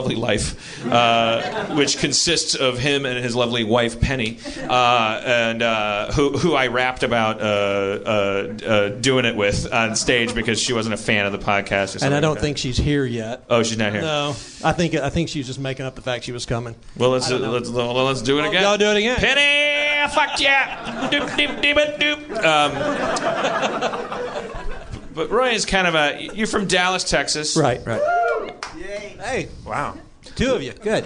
which consists of him and his lovely wife Penny, and who I rapped about doing it with on stage because she wasn't a fan of the podcast. Or something and I don't like that. think she's here yet. Oh, she's not here. No, I think she's just making up the fact she was coming. Well, let's do it again. Y'all do it again. Penny, fuck yeah. Doop, doop, doop, doop. But Roy is kind of you're from Dallas, Texas. Right. Yay. Hey. Wow. Two of you. Good.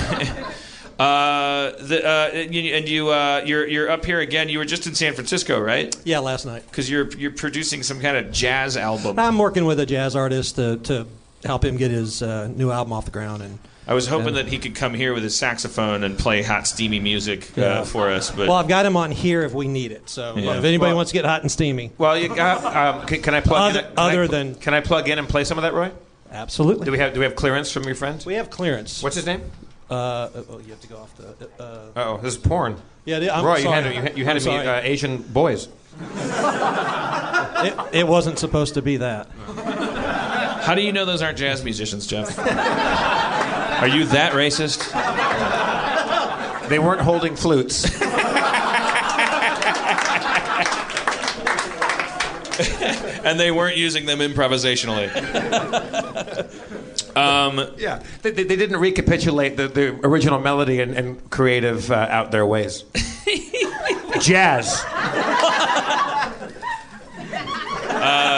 You're up here again. You were just in San Francisco, right? Yeah, last night. Because you're producing some kind of jazz album. I'm working with a jazz artist to help him get his new album off the ground. And I was hoping that he could come here with his saxophone and play hot, steamy music for us. But well, I've got him on here if we need it. So if anybody wants to get hot and steamy. Well, you got. Can I plug in? Can I plug in and play some of that, Roy? Absolutely. Do we have clearance from your friends? We have clearance. What's his name? You have to go off the. This is porn. Yeah, I'm Roy, sorry. you handed me Asian boys. It wasn't supposed to be that. How do you know those aren't jazz musicians, Jeff? Are you that racist? They weren't holding flutes. And they weren't using them improvisationally. Yeah, they didn't recapitulate the original melody and creative out their ways. Jazz.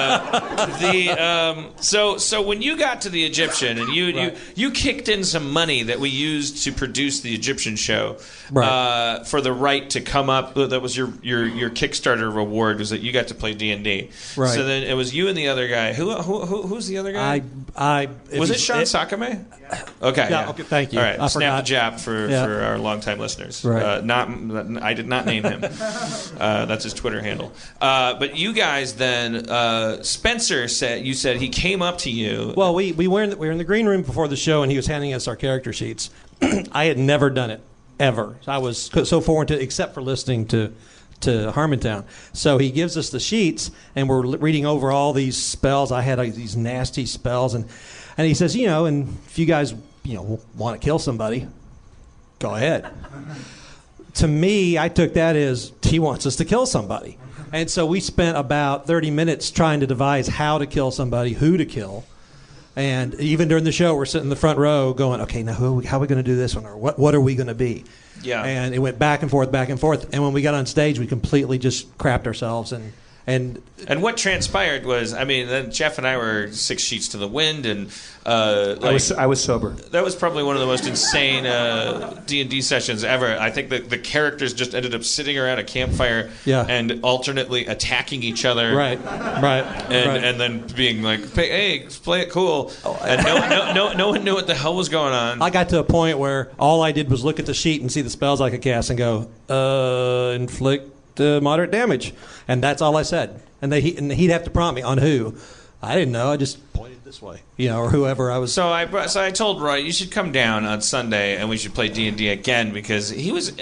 So when you got to the Egyptian and you kicked in some money that we used to produce the Egyptian show for the right to come up. That was your Kickstarter reward, was that you got to play D&D. Right. So then it was you and the other guy. Who's the other guy? Was it Sean Sakame? Okay. Yeah. Okay. Thank you. All right. I Snap forgot. the Jap for our longtime listeners. Right. I did not name him. That's his Twitter handle. But you guys then, Spencer said he came up to you. Well, we were in the green room before the show, and he was handing us our character sheets. I had never done it ever. I was so foreign to, except for listening to Harmontown. So he gives us the sheets, and we're reading over all these spells. I had these nasty spells, and he says, and if you guys want to kill somebody, go ahead. To me, I took that as he wants us to kill somebody. And so we spent about 30 minutes trying to devise how to kill somebody, who to kill. And even during the show, we're sitting in the front row going, okay, now how are we going to do this one? Or what are we going to be? Yeah. And it went back and forth. And when we got on stage, we completely just crapped ourselves. And what transpired was, then Jeff and I were 6 sheets to the wind, and I was sober. That was probably one of the most insane D&D sessions ever. I think that the characters just ended up sitting around a campfire and alternately attacking each other. Right. And then being like, hey, play it cool. And no one knew what the hell was going on. I got to a point where all I did was look at the sheet and see the spells I could cast and go, inflict moderate damage, and that's all I said. And he'd have to prompt me on who. I didn't know. I just pointed this way, or whoever I was. So I told Roy, you should come down on Sunday and we should play D&D again, because he was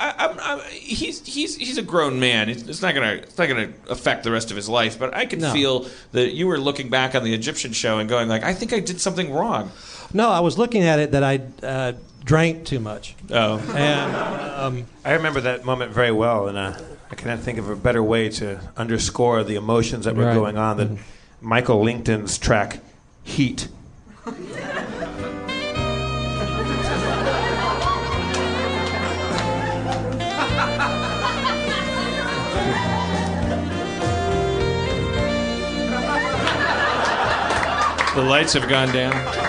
he's a grown man. It's not gonna affect the rest of his life. But I could feel that you were looking back on the Egyptian show and going like, I think I did something wrong. No, I was looking at it that I drank too much. Oh, and I remember that moment very well, and I cannot think of a better way to underscore the emotions that were going on than Michael Lincoln's track, Heat. The lights have gone down.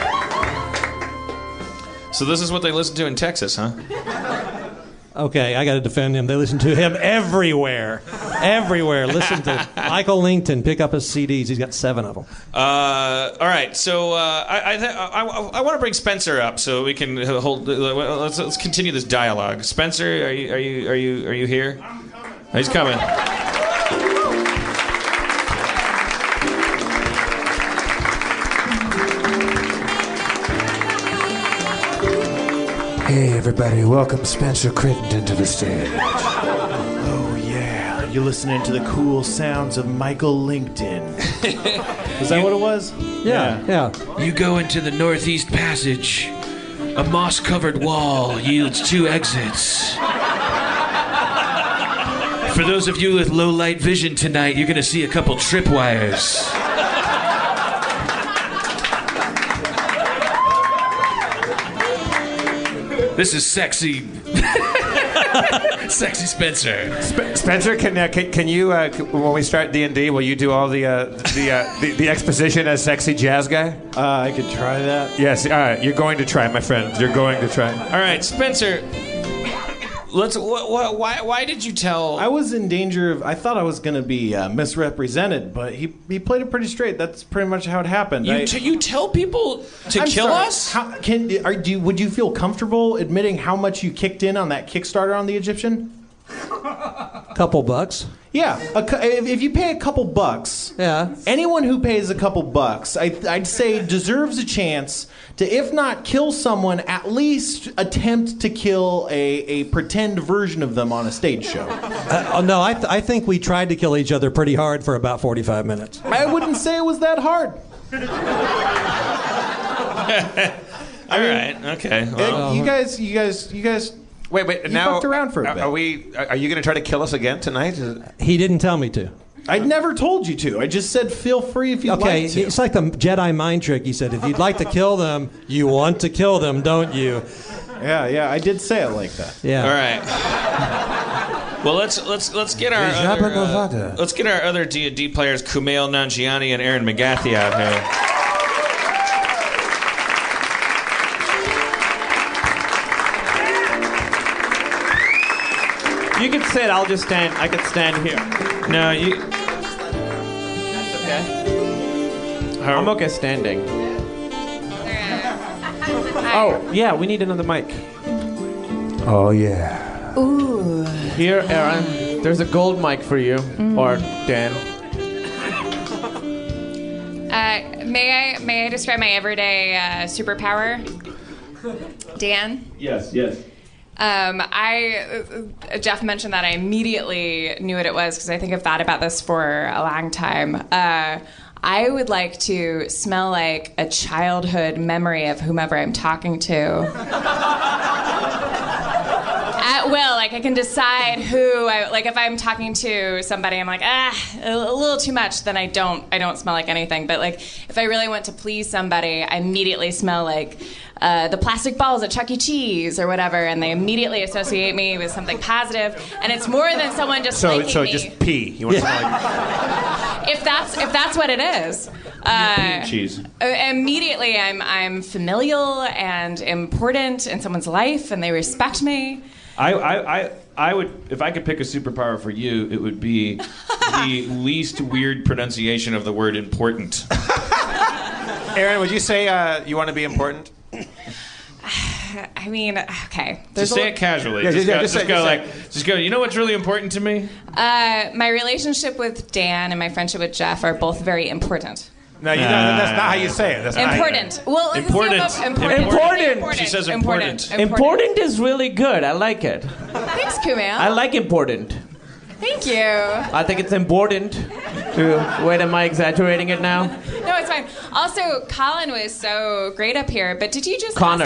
So this is what they listen to in Texas, huh? Okay, I got to defend him. They listen to him everywhere. Everywhere. Listen to Michael Lincoln. Pick up his CDs. He's got 7 of them. All right. So I want to bring Spencer up so we can hold. Let's continue this dialogue. Spencer, are you here? I'm coming. He's coming. Hey everybody, welcome Spencer Crittenden to the stage. Oh yeah, you're listening to the cool sounds of Michael Lincoln. Is that what it was? Yeah. You go into the Northeast Passage. A moss-covered wall yields 2 exits. For those of you with low light vision tonight, you're gonna see a couple tripwires. This is sexy. Sexy Spencer. Spencer, can you when we start D&D, will you do all the exposition as sexy jazz guy? I could try that. Yes. All right. You're going to try, my friend. You're going to try. All right, Spencer. Why did you tell? I was in danger of. I thought I was going to be misrepresented, but he played it pretty straight. That's pretty much how it happened. You tell people to kill us? Would you feel comfortable admitting how much you kicked in on that Kickstarter on the Egyptian? Couple bucks. Yeah, if you pay a couple bucks, anyone who pays a couple bucks, I'd say deserves a chance to, if not kill someone, at least attempt to kill a pretend version of them on a stage show. No, I think we tried to kill each other pretty hard for about 45 minutes. I wouldn't say it was that hard. All right, okay. Well. You guys. Wait. You Now fucked around for a bit. Are you going to try to kill us again tonight? He didn't tell me to. I never told you to. I just said feel free if you'd like to. It's like the Jedi mind trick. He said, if you'd like to kill them, you want to kill them, don't you? Yeah, I did say it like that. Yeah. All right. Well, let's get our let's get our other D&D players, Kumail Nanjiani and Aaron McGathy, out here. You can sit. I'll just stand. I can stand here. No, you. That's okay. I'm okay standing. Oh yeah, we need another mic. Oh yeah. Ooh. Here, Aaron. There's a gold mic for you, or Dan. May I describe my everyday superpower? Dan? Yes. Jeff mentioned that I immediately knew what it was because I think I've thought about this for a long time. I would like to smell like a childhood memory of whomever I'm talking to. At will, like I can decide who like if I'm talking to somebody, I'm like, a little too much, then I don't smell like anything. But like if I really want to please somebody, I immediately smell like the plastic balls at Chuck E. Cheese or whatever, and they immediately associate me with something positive. And it's more than someone just liking me. So just pee. You want to smell like if that's what it is. Cheese. Immediately, I'm familial and important in someone's life, and they respect me. I would, if I could pick a superpower for you, it would be the least weird pronunciation of the word important. Aaron, would you say you want to be important? I mean, okay. Just say it casually. Yeah, just go. You know what's really important to me? My relationship with Dan and my friendship with Jeff are both very important. No, that's not how you say it. That's not important. Well, important. She says important. Important is really good. I like it. Thanks, Kumail. I like important. Thank you. I think it's important. Wait, am I exaggerating it now? No, it's fine. Also, Colin was so great up here, but did you just Connor.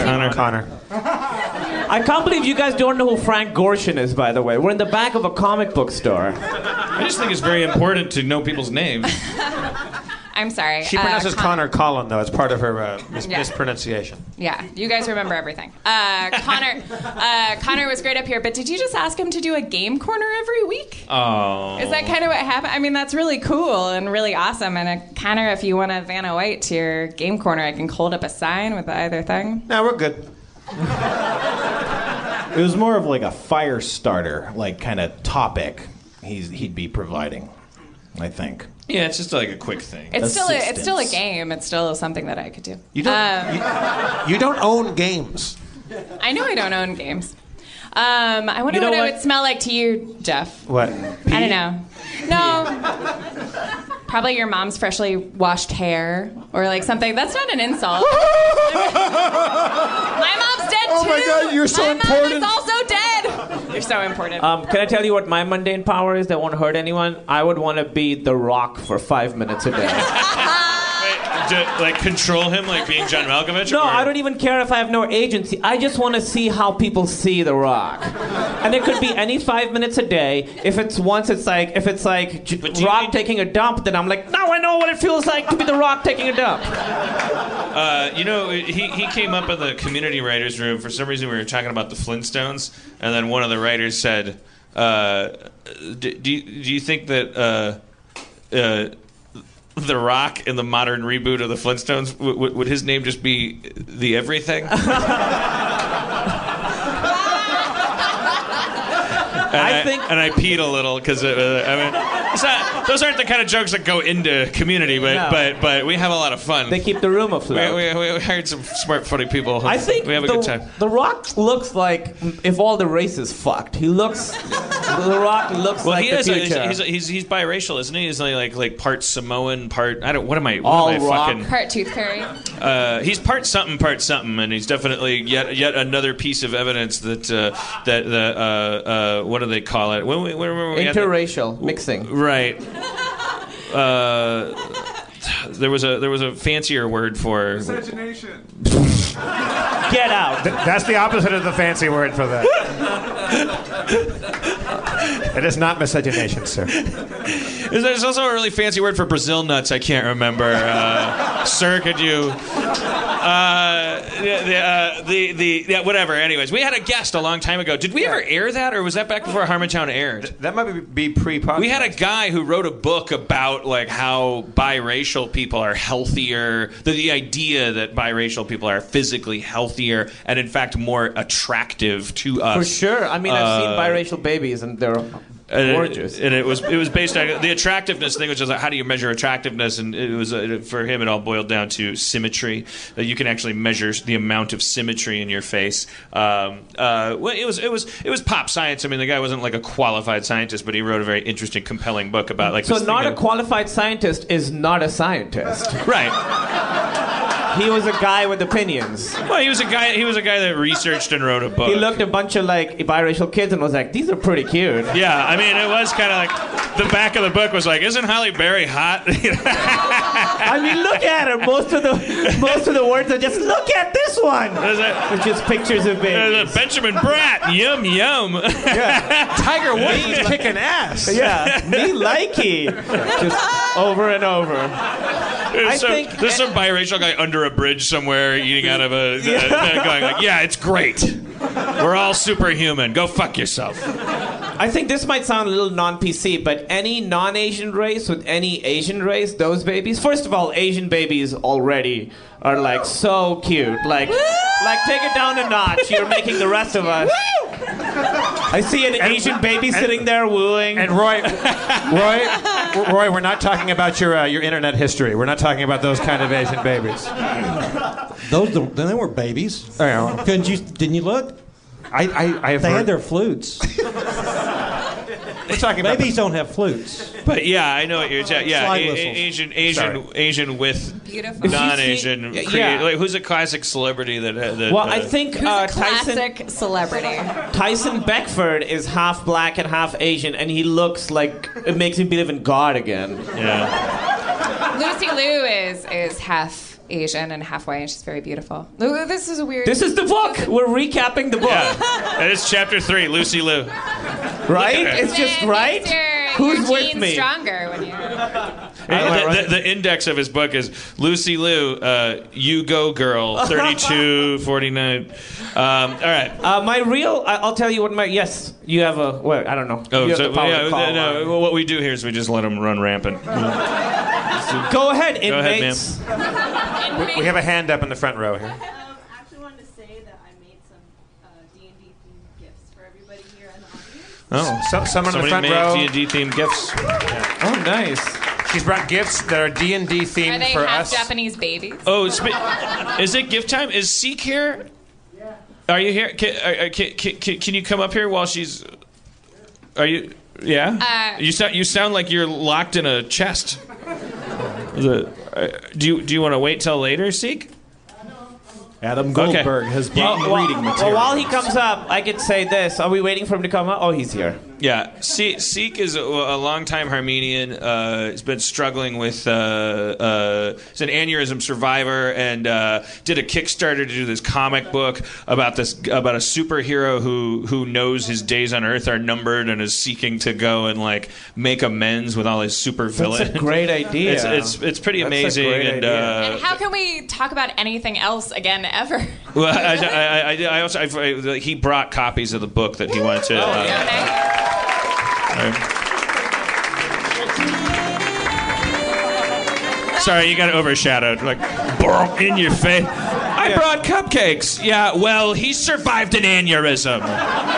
I can't believe you guys don't know who Frank Gorshin is, by the way. We're in the back of a comic book store. I just think it's very important to know people's names. I'm sorry. She pronounces Connor Colin, though. It's part of her mispronunciation. Yeah, you guys remember everything. Connor was great up here, but did you just ask him to do a game corner every week? Oh. Is that kind of what happened? I mean, that's really cool and really awesome. And Connor, if you want a Vanna White to your game corner, I can hold up a sign with either thing. No, we're good. It was more of like a fire starter, like kind of topic he'd be providing, I think. Yeah, it's just like a quick thing. It's still a game. It's still something that I could do. You don't own games. I know I don't own games. I wonder what it would smell like to you, Jeff. What? I don't know. No. Probably your mom's freshly washed hair or like something. That's not an insult. My mom's dead too. Oh my God, you're so important. My mom is also dead. You're so important. Can I tell you what my mundane power is that won't hurt anyone? I would want to be The Rock for 5 minutes a day. Like control him like being John Malkovich? No, I don't even care if I have no agency. I just want to see how people see The Rock. And it could be any 5 minutes a day. If it's Rock taking a dump, then I'm like, now I know what it feels like to be The Rock taking a dump. He came up in the community writers' room. For some reason, we were talking about the Flintstones, and then one of the writers said, do you think that The Rock in the modern reboot of the Flintstones, would his name just be The Everything? And I peed a little because those aren't the kind of jokes that go into community, but we have a lot of fun. They keep the room afloat. We hired some smart, funny people. I think we have a good time. The Rock looks like if all the races fucked. The Rock looks like the future. He's biracial, isn't he? He's like part Samoan, part what am I fucking part tooth fairy. He's part something, and he's definitely yet another piece of evidence that what do they call it? When interracial mixing. Right. There was a fancier word for miscegenation. Get out. That's the opposite of the fancy word for that. It is not miscegenation, sir. There's also a really fancy word for Brazil nuts. I can't remember. Sir, could you? Yeah, whatever. Anyways, we had a guest a long time ago. Did we ever air that, or was that back before Harmontown aired? That might be pre-podcast. We had a guy who wrote a book about like how biracial people are healthier. The idea that biracial people are physically healthier and in fact more attractive to us. For sure. I mean, I've seen biracial babies, and they're gorgeous. And it was based on the attractiveness thing, which is like, how do you measure attractiveness? And it was for him, it all boiled down to symmetry. That you can actually measure the amount of symmetry in your face. Well, it was pop science. I mean, the guy wasn't like a qualified scientist, but he wrote a very interesting, compelling book about like. So this not thing a qualified scientist is not a scientist, right? He was a guy with opinions. Well, he was a guy that researched and wrote a book. He looked at a bunch of like biracial kids and was like, "These are pretty cute." Yeah, I mean, it was kind of like the back of the book was like, "Isn't Halle Berry hot?" I mean, look at her. Most of the words are just, "Look at this one." It's just pictures of babies. Benjamin Bratt, yum yum. Yeah. Tiger Woods is kicking ass. Yeah, me likey. Just over and over. There's some biracial guy under a bridge somewhere eating out of a going like, yeah, it's great. We're all superhuman. Go fuck yourself. I think this might sound a little non-PC, but any non-Asian race with any Asian race, those babies, first of all, Asian babies already are like so cute. Like take it down a notch. You're making the rest of us. I see an Asian baby sitting there wooing. And Roy, we're not talking about your internet history. We're not talking about those kind of Asian babies. They weren't babies. Didn't you look? I have they heard had their flutes. We're talking about babies don't have flutes. But yeah, I know what you're saying. Yeah, Slide whistles. Asian with Beautiful. non-Asian. Yeah. Like, who's a classic celebrity that well, I think Who's a classic celebrity? Tyson Beckford is half black and half Asian, and he looks like it makes him believe in God again. Yeah. Lucy Liu is half Asian and half white. She's very beautiful. This is a weird. This is the book. We're recapping the book. Yeah. It's chapter 3, Lucy Liu. Right? It's just right. Who's your with genes me? Stronger when you. The index of his book is Lucy Liu, You Go Girl, 3249. All right. I'll tell you what yes, you have a, well, I don't know. Oh, so, what we do here is we just let them run rampant. Go ahead, inmates. Go ahead, ma'am. We have a hand up in the front row here. Actually wanted to say that I made some D&D themed gifts for everybody here in the audience. Oh, someone in the front made row. D&D themed gifts. Yeah. Oh, nice. She's brought gifts that are D&D themed Are they for half us. Japanese babies? Oh, is it gift time? Is Seek here? Yeah. Are you here? Can you come up here while she's? Are you? Yeah. You sound like you're locked in a chest. Do you want to wait till later, Seek? Adam Goldberg has brought reading material. Well, while he comes up, I could say this. Are we waiting for him to come up? Oh, he's here. Yeah, Seek is a longtime Armenian. He's been struggling with. He's an aneurysm survivor and did a Kickstarter to do this comic book about a superhero who knows his days on Earth are numbered and is seeking to go and like make amends with all his super villains. That's a great idea. It's pretty amazing. And how can we talk about anything else again ever? Well, he brought copies of the book that he wanted to. Sorry, you got overshadowed. Like, in your face. I brought cupcakes. Yeah, well, he survived an aneurysm. But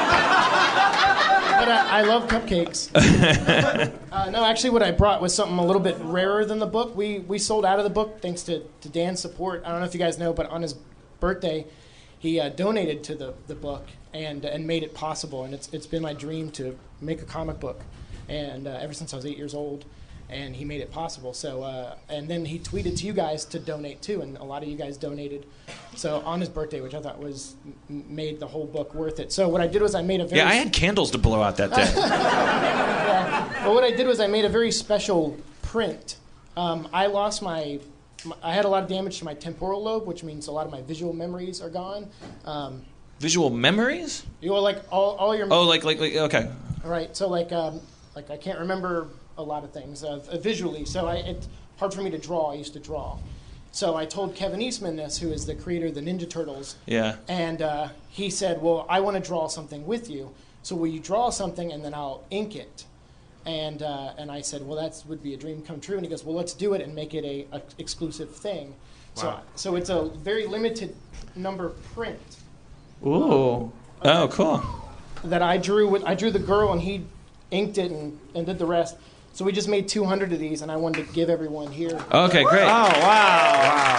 I love cupcakes. No, actually, what I brought was something a little bit rarer than the book. We sold out of the book thanks to Dan's support. I don't know if you guys know, but on his birthday, he donated to the book and made it possible. And it's been my dream to make a comic book, and ever since I was 8 years old, and he made it possible. So and then he tweeted to you guys to donate too, and a lot of you guys donated. So on his birthday, which I thought was made the whole book worth it. So what I did was I made a very I had candles to blow out that day. yeah. Well, what I did was I made a very special print. I lost I had a lot of damage to my temporal lobe, which means a lot of my visual memories are gone. Visual memories? You know, like all your. Oh, like okay. All right, so like I can't remember a lot of things visually, so it's hard for me to draw. I used to draw, So I told Kevin Eastman this, who is the creator of the Ninja Turtles. Yeah. And he said, well, I want to draw something with you. So will you draw something and then I'll ink it? And I said, well, that would be a dream come true. And he goes, well, let's do it and make it a exclusive thing. Wow. So it's a very limited number print. Ooh. Oh, cool. That I drew the girl and he inked it and did the rest. So we just made 200 of these, and I wanted to give everyone here. Okay, great. Oh, wow.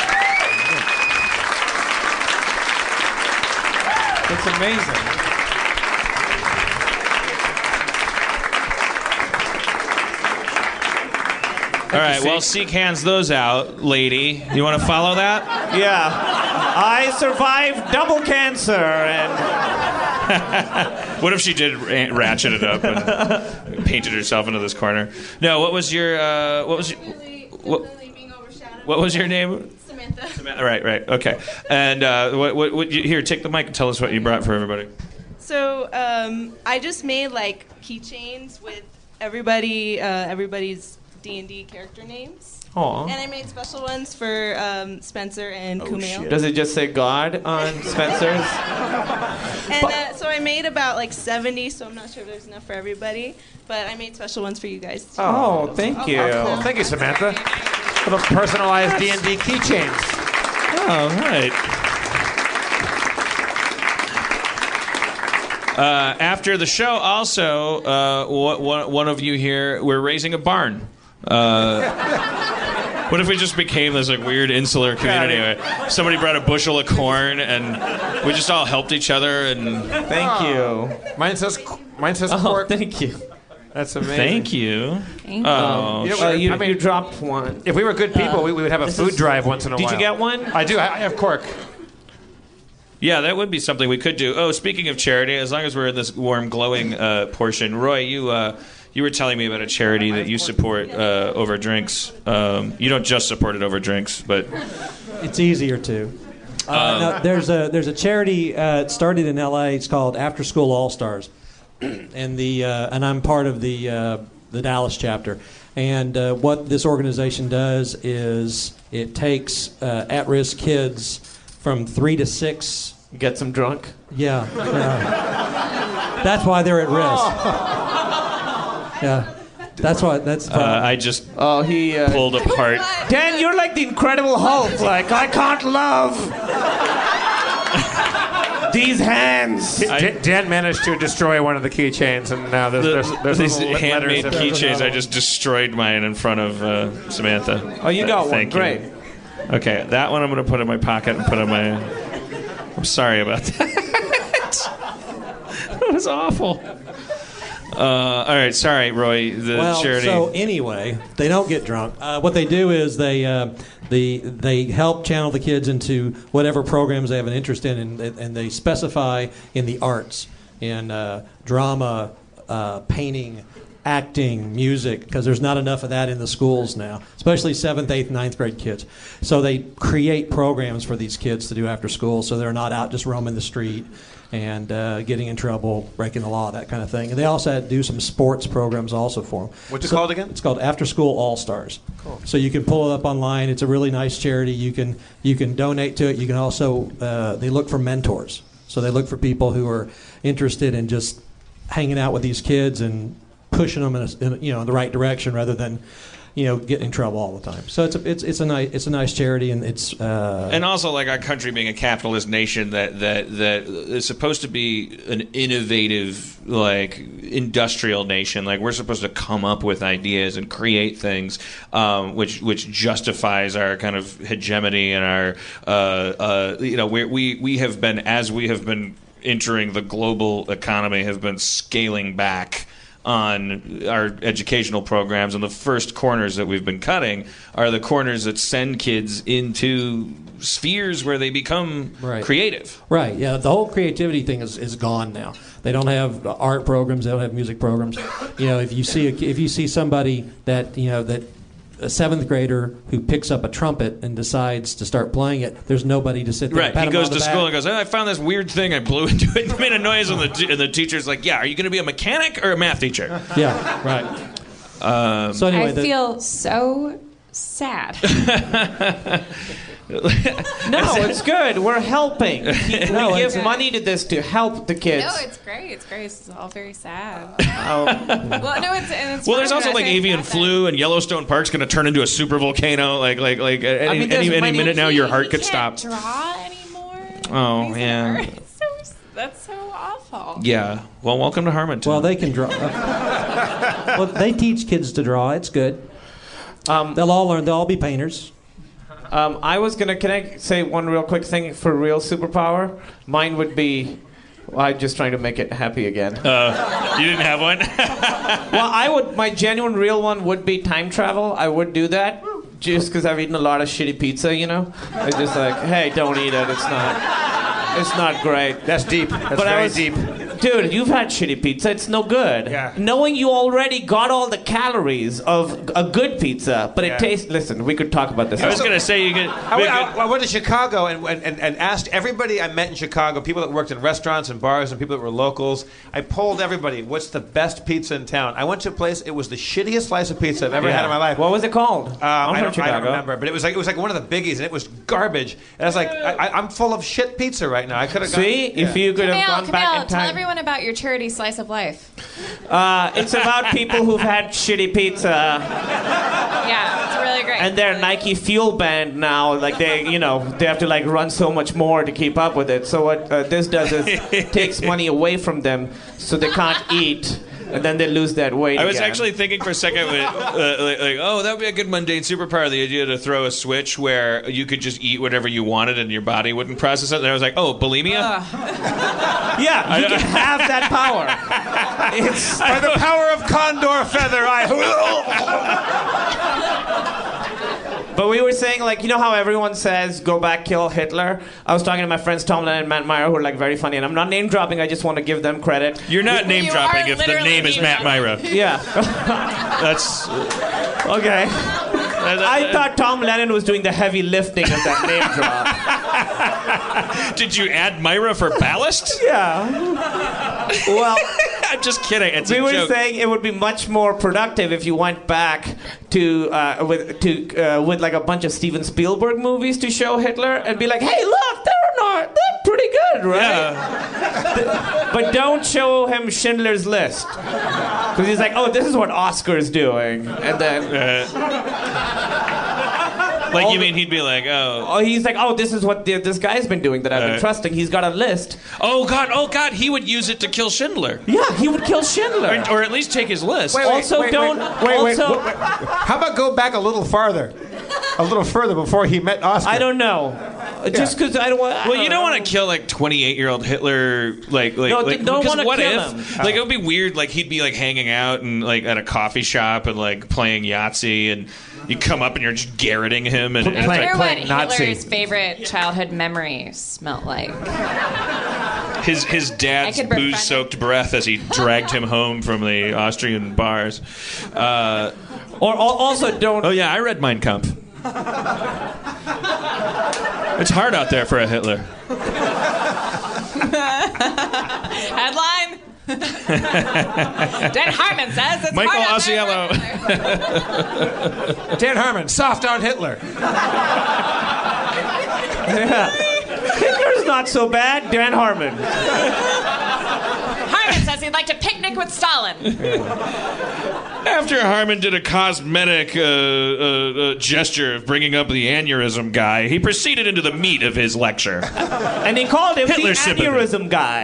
That's amazing. All right, well, Seek hands those out, lady. You want to follow that? Yeah. I survived double cancer and... What if she did ratchet it up and painted herself into this corner? No, what was your what was your name? Samantha. Right. Okay. And what here? Take the mic and tell us what you brought for everybody. So I just made like keychains with everybody's D&D character names. Aw. And I made special ones for Spencer and Kumail. Does it just say God on Spencer's? And so I made about like 70, so I'm not sure if there's enough for everybody. But I made special ones for you guys too. Oh, thank you. Well, thank you, Samantha. Little personalized D&D keychains. Oh, right. After the show, also, one of you here, we're raising a barn. What if we just became this like weird insular community? Where somebody brought a bushel of corn and we just all helped each other. And thank you. Mine says oh, cork. Thank you. That's amazing. Thank you. Thank Oh, you dropped one. If we were good people, we would have a food drive once in a while. Did you get one? I do. I have cork. yeah, that would be something we could do. Oh, speaking of charity, as long as we're in this warm, glowing portion, Roy, you were telling me about a charity that you support over drinks. You don't just support it over drinks, but it's easier to. No, there's a charity. It started in L.A. It's called After School All Stars, and I'm part of the Dallas chapter. And what this organization does is it takes at-risk kids from 3 to 6. Get them drunk. Yeah. That's why they're at risk. Yeah, that's why. That's. I just he pulled apart. Dan, you're like the Incredible Hulk. Like I can't love these hands. Dan managed to destroy one of the keychains, and now there's these little handmade letters. keychains. I just destroyed mine in front of Samantha. Oh, you got one. Thank you. Great. Okay, that one I'm going to put in my pocket and put on my. I'm sorry about that. That was awful. All right, sorry, Roy. The charity. So anyway, they don't get drunk. What they do is they help channel the kids into whatever programs they have an interest in, and they specify in the arts, in drama, painting, acting, music, because there's not enough of that in the schools now, especially 7th, 8th, 9th grade kids. So they create programs for these kids to do after school, so they're not out just roaming the street and getting in trouble, breaking the law, that kind of thing. And they also do some sports programs also for them. What's it called again? It's called After School All Stars. Cool. So you can pull it up online. It's a really nice charity. You can donate to it. You can also they look for mentors. So they look for people who are interested in just hanging out with these kids and pushing them in the right direction rather than getting in trouble all the time. So it's a nice charity, and it's and also like our country being a capitalist nation that is supposed to be an innovative like industrial nation. Like we're supposed to come up with ideas and create things which justifies our kind of hegemony and our we have been, as we have been entering the global economy, have been scaling back on our educational programs, and the first corners that we've been cutting are the corners that send kids into spheres where they become creative. Right, yeah. The whole creativity thing is gone now. They don't have art programs, they don't have music programs. If you see somebody that a 7th grader who picks up a trumpet and decides to start playing it, there's nobody to sit there and pat he him goes on the to back. school and goes, I found this weird thing, I blew into it and made a noise, and the teacher's like, yeah, are you going to be a mechanic or a math teacher? Yeah, right. So anyway, I feel so sad. No, it's good. We're helping. We give money to this to help the kids. No, it's great. It's great. It's all very sad. Oh. Well, no, it's Well, there's fine, also but like I think avian it's flu, and Yellowstone Park's going to turn into a super volcano. Any minute now, your heart could stop. Draw anymore. Oh yeah. That's so awful. Yeah. Well, welcome to Harmontown. Well, they can draw. Well, they teach kids to draw. It's good. They'll all learn. They'll all be painters. Can I say one real quick thing for real superpower? Mine would be, I'm just trying to make it happy again. You didn't have one? Well, my genuine real one would be time travel. I would do that just because I've eaten a lot of shitty pizza, you know? It's just like, hey, don't eat it. It's not great. That's deep. That's very deep. Dude, you've had shitty pizza. It's no good. Yeah. Knowing you already got all the calories of a good pizza, but it tastes... Listen, we could talk about this. I was going to say you could... I went to Chicago and asked everybody I met in Chicago, people that worked in restaurants and bars and people that were locals. I polled everybody, what's the best pizza in town? I went to a place, it was the shittiest slice of pizza I've ever had in my life. What was it called? I don't remember, but it was like one of the biggies, and it was garbage. And I was like, I'm full of shit pizza right now. I could have gone... See? If you could have gone back in time... Tell everyone about your charity Slice of Life. It's about people who've had shitty pizza. Yeah, it's really great. And they're Nike Fuel Band now. Like they have to like run so much more to keep up with it. So what this does is takes money away from them, so they can't eat. And then they lose that weight. I was again. actually thinking for a second, that would be a good mundane superpower. The idea to throw a switch where you could just eat whatever you wanted and your body wouldn't process it. And I was like, oh, bulimia? Yeah, you can have that power. It's by the power of Condor Feather, But we were saying, like, you know how everyone says, go back, kill Hitler? I was talking to my friends Tom Lennon and Matt Myra, who are, like, very funny. And I'm not name-dropping, I just want to give them credit. You're not name-dropping if the name is Matt Myra. Yeah. That's... Okay. I thought Tom Lennon was doing the heavy lifting of that name drop. Did you add Myra for ballast? Yeah. Well... I'm just kidding. It's we a were joke. saying it would be much more productive if you went back to with like a bunch of Steven Spielberg movies to show Hitler and be like, hey, look, they're pretty good, right? Yeah. But don't show him Schindler's List because he's like, oh, this is what Oscar's doing, and then. Like, you mean he'd be like, oh, he's like, oh, this is what this guy's been doing that I've been trusting. He's got a list. Oh God, he would use it to kill Schindler. Yeah, he would kill Schindler. Or at least take his list. Wait, how about go back a little further before he met Oscar? I don't know. Just because I don't want... Well, you don't want to kill, like, 28-year-old Hitler, don't want to what kill if, him. Like, it would be weird, like, he'd be, like, hanging out and, like, at a coffee shop and, like, playing Yahtzee, and you come up and you're just garroting him. And I wonder what Hitler's favorite childhood memory smelled like. His dad's booze-soaked breath as he dragged him home from the Austrian bars. Or also don't... Oh, yeah, I read Mein Kampf. It's hard out there for a Hitler. Headline. Dan Harmon says it's Michael hard Ausiello. Dan Harmon, soft on Hitler. Yeah. Hitler's not so bad. Dan Harmon. Harmon says he'd like to picnic with Stalin. After Harmon did a cosmetic gesture of bringing up the aneurysm guy, he proceeded into the meat of his lecture. And he called him Hitler the sympathy. aneurysm guy.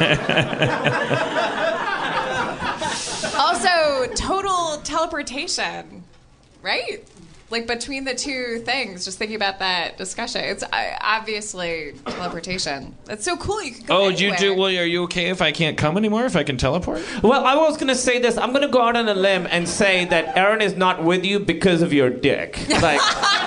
Also, total teleportation, right? Like between the two things, just thinking about that discussion, it's obviously teleportation. It's so cool. You can go anywhere. Well, are you okay if I can't come anymore? If I can teleport? Well, I was going to say this. I'm going to go out on a limb and say that Aaron is not with you because of your dick. Like,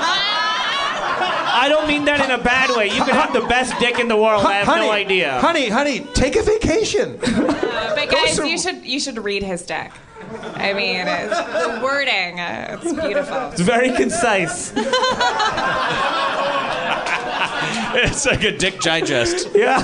I don't mean that in a bad way. You can have the best dick in the world. I have no idea. Honey, take a vacation. But guys, you should read his deck. I mean, the wording, it's beautiful. It's very concise. It's like a Dick Digest. Yeah.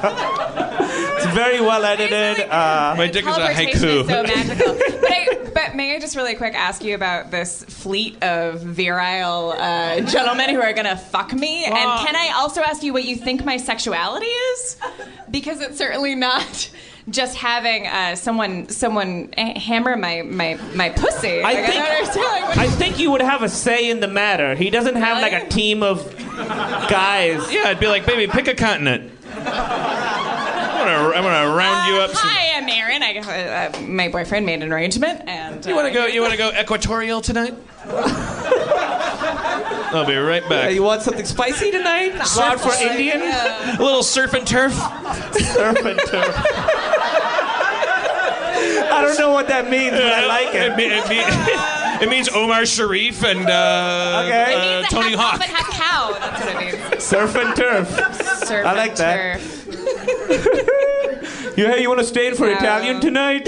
It's very well edited. My dick is a haiku. Is so magical. But may I just really quick ask you about this fleet of virile gentlemen who are gonna fuck me? And can I also ask you what you think my sexuality is? Because it's certainly not just having someone hammer my pussy. I think you would have a say in the matter. He doesn't have like a team of guys. Yeah, I'd be like, baby, pick a continent. I'm gonna round you up. Hi, I'm Aaron. My boyfriend made an arrangement, and You wanna go equatorial tonight? I'll be right back. You want something spicy tonight? Go out for Indian? A little surf and turf. Surf and turf. I don't know what that means, but I like it. It means Omar Sharif and Tony Hawk. Half cow. That's what it means. Surf and turf. Surf I like and that. turf. You want to stay in for Italian tonight?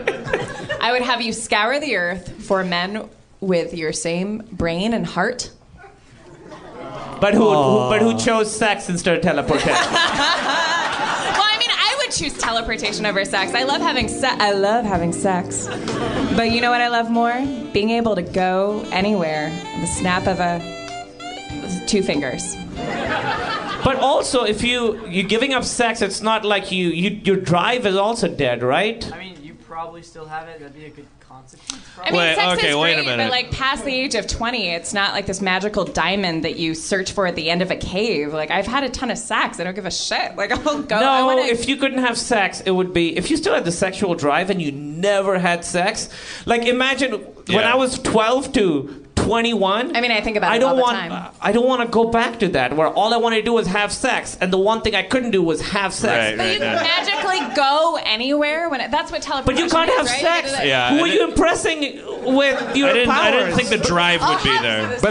I would have you scour the earth for men with your same brain and heart. But who chose sex instead of teleportation? Well, I mean, I would choose teleportation over sex. I love having sex. But you know what I love more? Being able to go anywhere with the snap of 2 fingers. But also, if you're giving up sex, it's not like your drive is also dead, right? I mean, you probably still have it. That'd be a good consequence. I mean, sex is great, but like past the age of 20, it's not like this magical diamond that you search for at the end of a cave. Like, I've had a ton of sex. I don't give a shit. Like, I'll go. No, if you couldn't have sex, it would be... If you still had the sexual drive and you never had sex... Like, imagine when I was 12 to 21... I mean, I think about it all the time. I don't want to go back to that, where all I wanted to do was have sex, and the one thing I couldn't do was have sex. But you can magically go anywhere when that's what teleportation is, But you can't have right? sex. Who are you impressing with your powers? I didn't think the drive would be there. But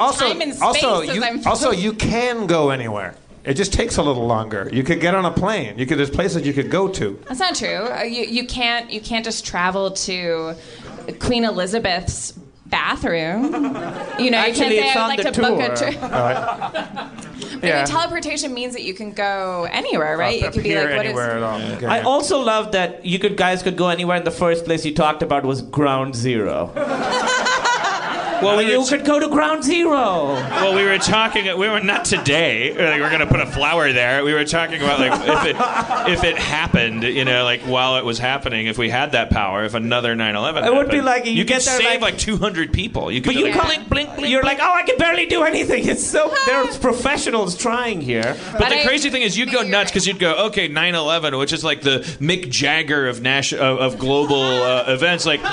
also, you can go anywhere. It just takes a little longer. You could get on a plane. There's places you could go to. That's not true. You can't just travel to Queen Elizabeth's bathroom. You know, Actually, you can't say it's I on would like the to book tour. a trip. I mean, teleportation means that you can go anywhere, right? You could be like, what is? Anywhere at all. Okay. I also love that guys could go anywhere, and the first place you talked about was Ground Zero. Well, you could go to Ground Zero. Well, we were not today. Like, we're gonna put a flower there. We were talking about like if it happened, you know, like while it was happening, if we had that power, if another 9/11 It would be like you get could there save like 200 people. You could But you like, can't blink. You're like, oh, I can barely do anything. It's so there's professionals trying here. But the crazy thing is, you'd go nuts because you'd go, okay, 9/11, which is like the Mick Jagger of global events, and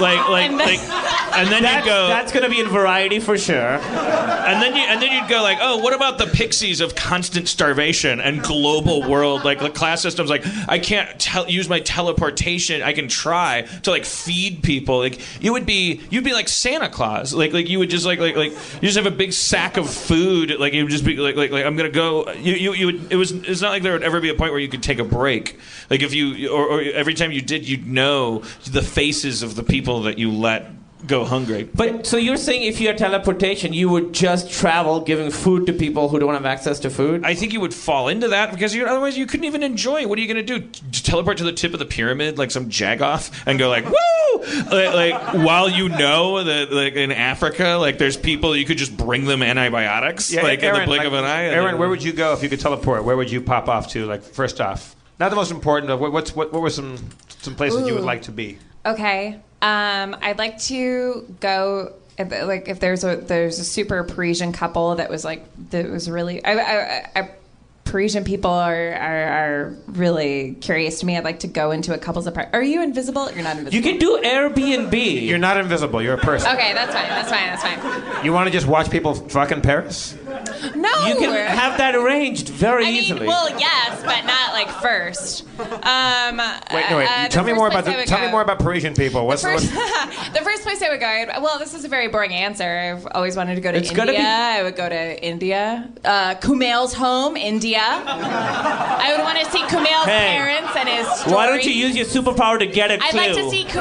then you'd go. That's gonna be in Variety for sure. And then you'd go like, oh, what about the Pixies of constant starvation and global world like class systems? Like, I can't use my teleportation. I can try to like feed people. Like you'd be like Santa Claus. Like you would just like you just have a big sack of food. Like you would just be like I'm gonna go. You would. It's not like there would ever be a point where you could take a break. Like if you or every time you did, you'd know the faces of the people that you let go hungry. But so you're saying if you had teleportation, you would just travel giving food to people who don't have access to food? I think you would fall into that because otherwise you couldn't even enjoy it. What are you going to do? Just teleport to the tip of the pyramid like some jagoff and go like, woo! Like while you know that like in Africa, like there's people you could just bring them antibiotics in the blink of an eye. Aaron, where would you go if you could teleport? Where would you pop off to? Like first off, not the most important. But what were some places you would like to be? Okay. I'd like to go. Like if there's a super Parisian couple that was really. Parisian people are really curious to me. I'd like to go into a couple's apartment. Are you invisible? You're not invisible. You can do Airbnb. You're not invisible. You're a person. Okay, that's fine. You want to just watch people fuck in Paris? No. You can have that arranged very easily. Well, yes, but not like first. Wait. Tell me more about Parisian people. The first place I would go. Well, this is a very boring answer. I've always wanted to go to It's India. gotta be- I would go to India. Kumail's home, India. I would want to see Kumail's parents and his story. Why don't you use your superpower to get a clue? I'd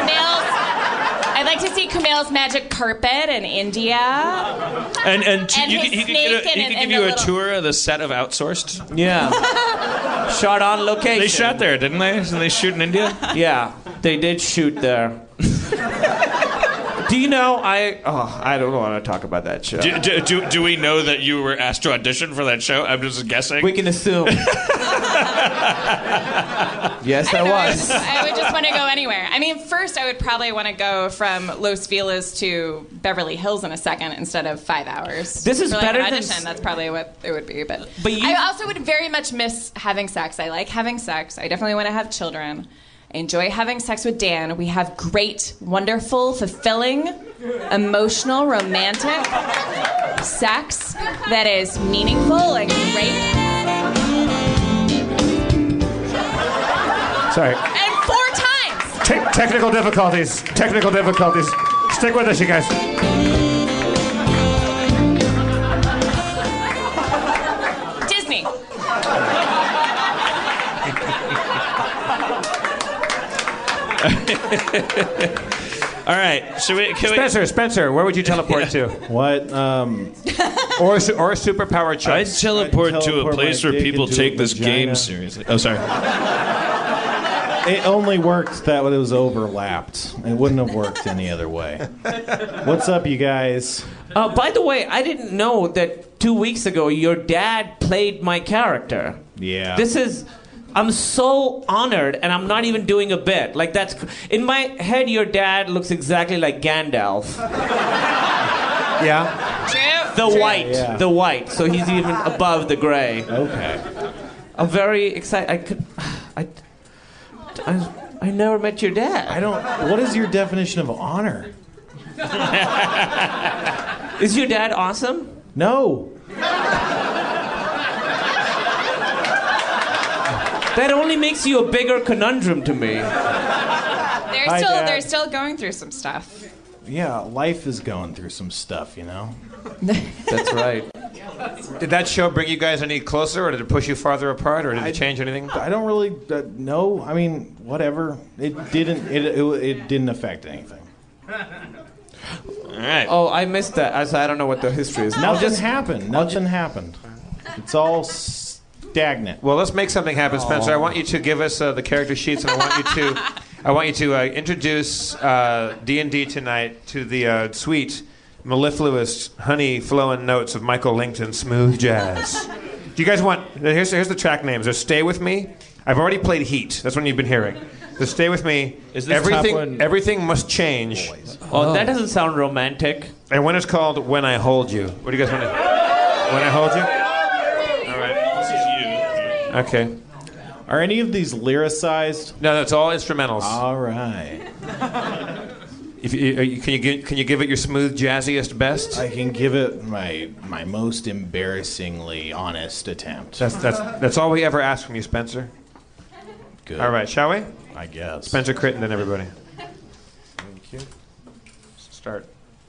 like to see Kumail's magic carpet in India. And his he could give you a tour of the set of Outsourced. Yeah. Shot on location. They shot there, didn't they? Didn't they shoot in India? Yeah, they did shoot there. Do you know I don't want to talk about that show. Do we know that you were asked to audition for that show? I'm just guessing. We can assume. Yes, I was. I would just want to go anywhere. I mean, first I would probably want to go from Los Feliz to Beverly Hills in a second instead of 5 hours. This is for, like, better an than audition. That's probably what it would be. But you- I also would very much miss having sex. I like having sex. I definitely want to have children. I enjoy having sex with Dan. We have great, wonderful, fulfilling, emotional, romantic sex that is meaningful and great. Sorry. And 4 times. Technical difficulties. Technical difficulties. Stick with us, you guys. Disney. All right. Spencer, where would you teleport to? What? Or a superpower choice. I'd teleport to a teleport place my where dick people into take a this game vagina. seriously. Oh, sorry. It only worked that it was overlapped. It wouldn't have worked any other way. What's up, you guys? By the way, I didn't know that 2 weeks ago your dad played my character. Yeah. I'm so honored, and I'm not even doing a bit. Like, that's in my head. Your dad looks exactly like Gandalf. Yeah. True. The white. So he's even above the gray. Okay. I'm very excited. I never met your dad. What is your definition of honor? Is your dad awesome? No. That only makes you a bigger conundrum to me. They're still going through some stuff. Yeah, life is going through some stuff, you know? That's right. Did that show bring you guys any closer, or did it push you farther apart, or did it change anything? I don't really know. I mean, whatever. It didn't affect anything. All right. Oh, I missed that. I don't know what the history is. Nothing happened. It's all stagnant. Well, let's make something happen, Spencer. I want you to give us the character sheets, and I want you to introduce D&D tonight to the sweet, mellifluous, honey-flowing notes of Michael Langton's smooth jazz. Do you guys want? Here's the track names. There's "Stay With Me." I've already played "Heat." That's one you've been hearing. So "Stay With Me." Is this top one? Everything must change. Oh, that doesn't sound romantic. And one is called "When I Hold You." What do you guys want to? When I Hold You. All right. This is you. Okay. Are any of these lyricized? No, that's all instrumentals. All right. Can you give it your smooth, jazziest best? I can give it my most embarrassingly honest attempt. That's all we ever ask from you, Spencer. Good. All right, shall we? I guess. Spencer Crittenden, everybody. Thank you. Start.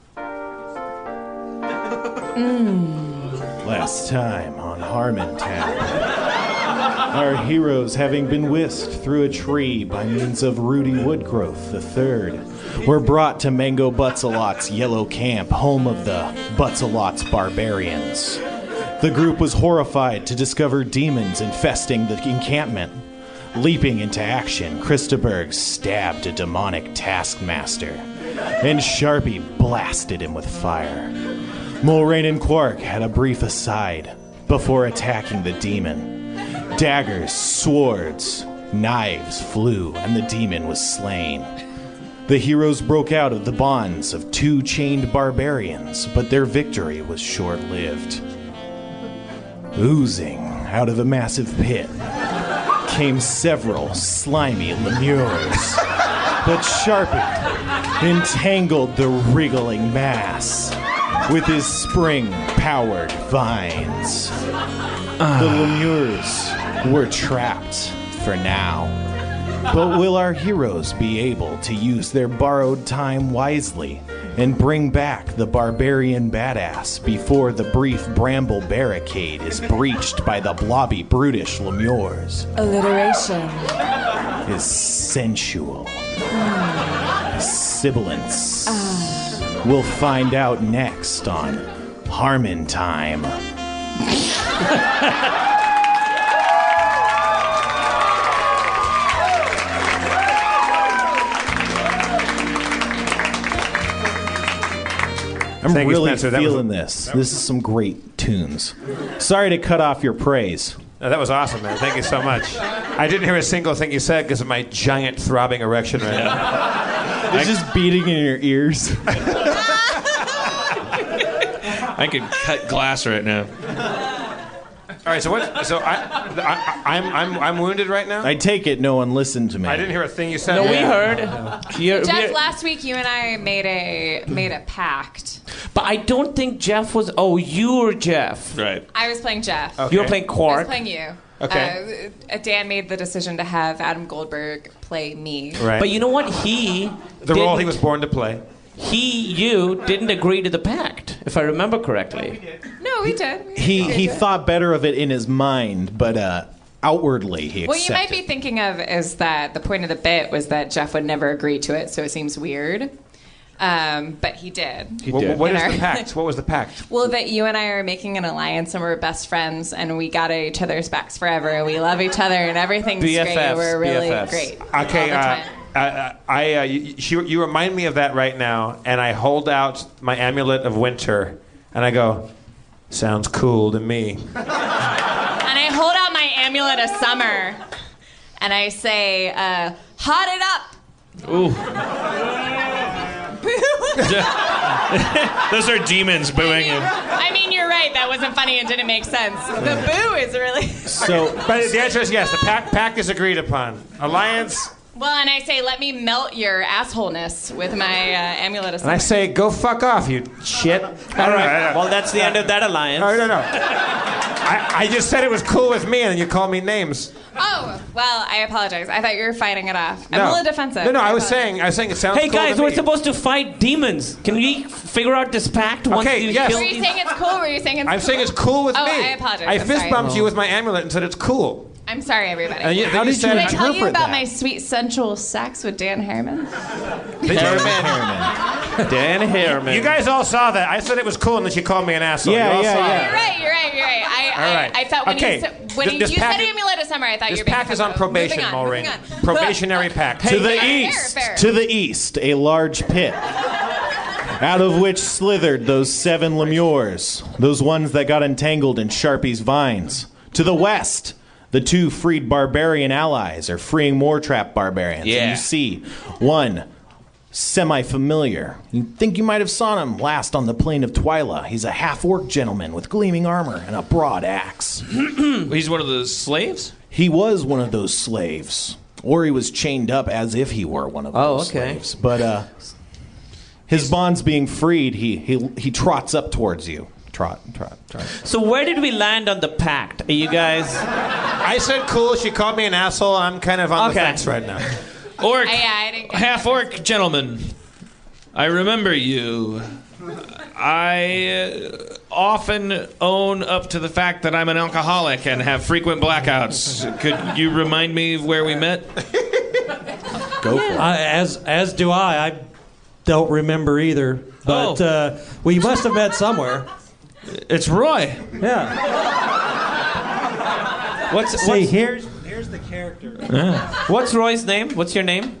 Last time on Harmontown. Our heroes, having been whisked through a tree by means of Rudy Woodgrowth III, were brought to Mango Butsalot's yellow camp, home of the Butsalot's barbarians. The group was horrified to discover demons infesting the encampment. Leaping into action, Christaberg stabbed a demonic taskmaster, and Sharpie blasted him with fire. Mulrain and Quark had a brief aside before attacking the demon. Daggers, swords, knives flew, and the demon was slain. The heroes broke out of the bonds of 2 chained barbarians, but their victory was short-lived. Oozing out of a massive pit came several slimy lemures, but Sharpie entangled the wriggling mass with his spring-powered vines. The lemures were trapped for now. But will our heroes be able to use their borrowed time wisely and bring back the barbarian badass before the brief bramble barricade is breached by the blobby brutish lemures? Alliteration. His sensual sibilance. We'll find out next on Harmon Time. I'm Thank you, really Spencer. That was- feeling this. This is some great tunes. Sorry to cut off your praise. No, that was awesome, man. Thank you so much. I didn't hear a single thing you said because of my giant throbbing erection right now. It's just beating in your ears. I could cut glass right now. All right, so what? So I'm wounded right now. I take it no one listened to me. I didn't hear a thing you said. No, we heard. Jeff, last week you and I made a pact. But I don't think Jeff was. Oh, you were Jeff. Right. I was playing Jeff. Okay. You were playing I was Quark. playing you. Okay. Dan made the decision to have Adam Goldberg play me. Right. But you know what? The role he was born to play. You didn't agree to the pact, if I remember correctly. No, we did. He thought better of it in his mind, but outwardly he accepted. What you might be thinking of is that the point of the bit was that Jeff would never agree to it, so it seems weird. But he did. What is the pact? What was the pact? Well, that you and I are making an alliance and we're best friends and we got at each other's backs forever and we love each other and everything's great. We're really great. Okay. All the time. You remind me of that right now, and I hold out my amulet of winter, and I go, "Sounds cool to me." And I hold out my amulet of summer and I say, "Hot it up." Ooh. Those are demons booing him. I mean, you're right. That wasn't funny and didn't make sense. The boo is really. But the answer is yes. The pact is agreed upon. Alliance. Well, and I say, let me melt your assholeness with my amulet of And summer. I say, go fuck off, you shit. All right. Well, that's the end of that alliance. No. I just said it was cool with me, and then you called me names. Oh, well, I apologize. I thought you were fighting it off. I'm No. a little defensive. No, I was saying it sounds Hey cool guys, to we're me. supposed to fight demons. Can we figure out this pact once Okay, you yes. kill Were you these? saying it's cool? Were you saying it's I'm saying it's cool with Oh, me. I apologize. I I'm fist sorry. bumped you with my amulet and said it's cool. I'm sorry, everybody. And How did you Did I tell you interpret about that? my sweet sensual sex with Dan Harriman? Dan Harriman. You guys all saw that. I said it was cool, and then she called me an asshole. Yeah, you all yeah, saw yeah. it. You're right. All right. I thought when Okay. you said, when This you pact said is- amulet of summer, I thought you This were being pact is on probation, moving on, Mulroney. moving on. Probationary pact. To the Fair, east, fair. to the east, a large pit, out of which slithered those 7 lemures, those ones that got entangled in Sharpie's vines. To the west, the 2 freed barbarian allies are freeing more trapped barbarians. Yeah. And you see one semi-familiar. You think you might have saw him last on the plain of Twyla. He's a half-orc gentleman with gleaming armor and a broad axe. He's one of the slaves? He was one of those slaves. Or he was chained up as if he were one of those slaves. But his bonds being freed, he trots up towards you. Trot. So where did we land on the pact? Are you guys? I said cool. She called me an asshole. I'm kind of on the fence right now. Orc, I didn't get half-orc gentleman. I remember you. I often own up to the fact that I'm an alcoholic and have frequent blackouts. Could you remind me of where we met? Go for it. As do I. I don't remember either. But we must have met somewhere. It's Roy. Yeah. What's here's the character. What's Roy's name? What's your name?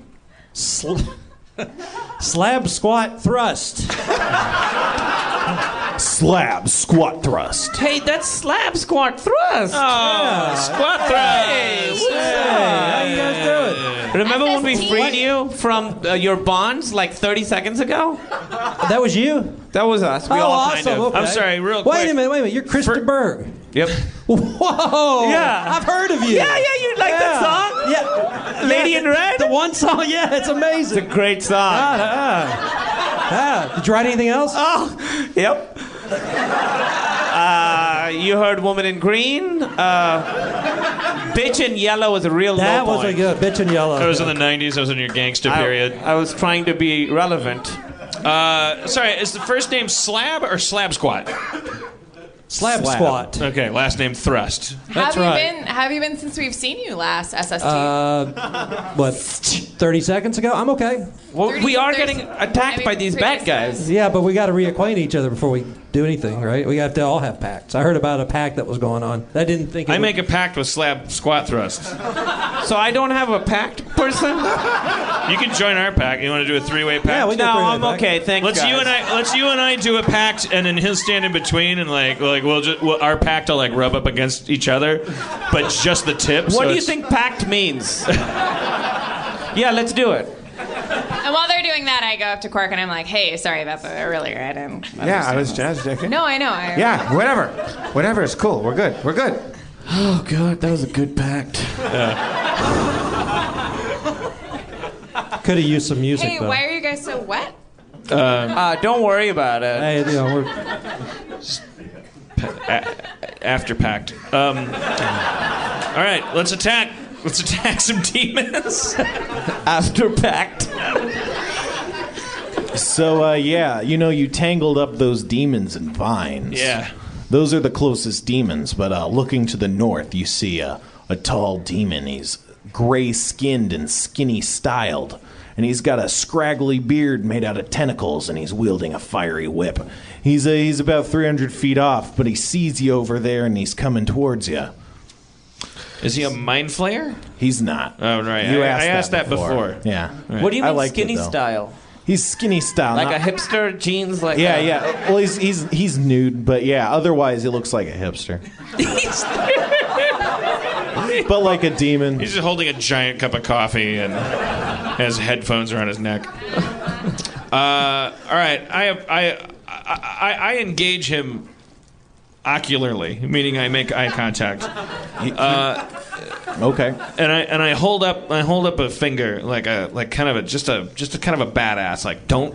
Slab squat thrust. Slab squat thrust. Hey, that's slab squat thrust. Squat thrust. How you guys doing? Remember when we SST? freed you from your bonds like 30 seconds ago? That was you? That was us. We Oh, all awesome. kind of. Okay. I'm sorry, real quick. Wait a minute. You're Krista Berg. Yep. Whoa! Yeah. I've heard of you. Yeah, you like that song? Yeah. Lady in Red? The one song, yeah, it's amazing. It's a great song. Did you write anything else? Oh, yep. You heard Woman in Green. Bitch in Yellow was a real That low was a point. good Bitch in Yellow. I was in the 90s. I was in your gangster period. I was trying to be relevant. Sorry, is the first name Slab or Slab Squat? Slab squat. Okay, last name Thrust. That's right. Have you been since we've seen you last, SST? What, 30 seconds ago? I'm okay. Well, we are 30 getting attacked by these bad guys. Yeah, but we got to reacquaint each other before we do anything, right? We have to all have pacts. I heard about a pact that was going on. I didn't think. I make a pact with slab squat thrusts. So I don't have a pact person? You can join our pact. You want to do a three-way pact? Yeah, we No, I'm okay. Thanks, Let's guys. you and I do a pact, and then he'll stand in between, and our pact will like rub up against each other, but just the tips. What do you think pact means? Yeah, let's do it. And while they're doing that, I go up to Quark and I'm like, "Hey, sorry about the earlier. I didn't." Yeah, I was joking. No, I know. Yeah, whatever. It's cool. We're good. Oh God, that was a good pact. Could have used some music. Hey, though. why are you guys so wet? Don't worry about it. Hey, we're After pact. All right, let's attack. Let's attack some demons. After pact. So, you tangled up those demons in vines. Yeah. Those are the closest demons, but looking to the north, you see a tall demon. He's gray-skinned and skinny-styled, and he's got a scraggly beard made out of tentacles, and he's wielding a fiery whip. He's about 300 feet off, but he sees you over there, and he's coming towards you. Is he a mind flayer? He's not. Oh, right. You I asked that before. Yeah. Right. What do you I mean liked it, skinny though. style? He's skinny style. Like not- a hipster jeans? Like Yeah. Well, he's nude, but yeah. Otherwise, he looks like a hipster. But like a demon. He's just holding a giant cup of coffee and has headphones around his neck. All right, I engage him ocularly, meaning I make eye contact. Okay. And I hold up a finger like kind of a badass, like don't.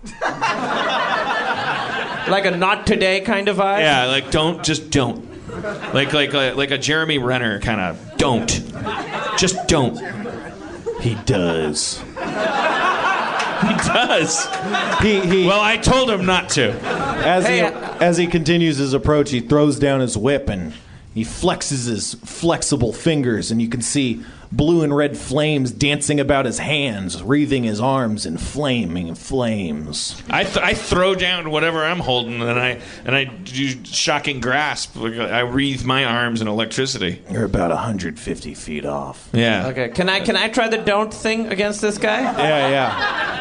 Like a not today kind of vibe? Yeah, like don't. Like a Jeremy Renner kind of don't. Just don't. He does. He does. He Well, I told him not to. As he continues his approach, he throws down his whip and he flexes his flexible fingers, and you can see blue and red flames dancing about his hands, wreathing his arms in flaming flames. I throw down whatever I'm holding, and I do shocking grasp. I wreathe my arms in electricity. You're about 150 feet off. Yeah. Okay. Can I try the don't thing against this guy? Yeah.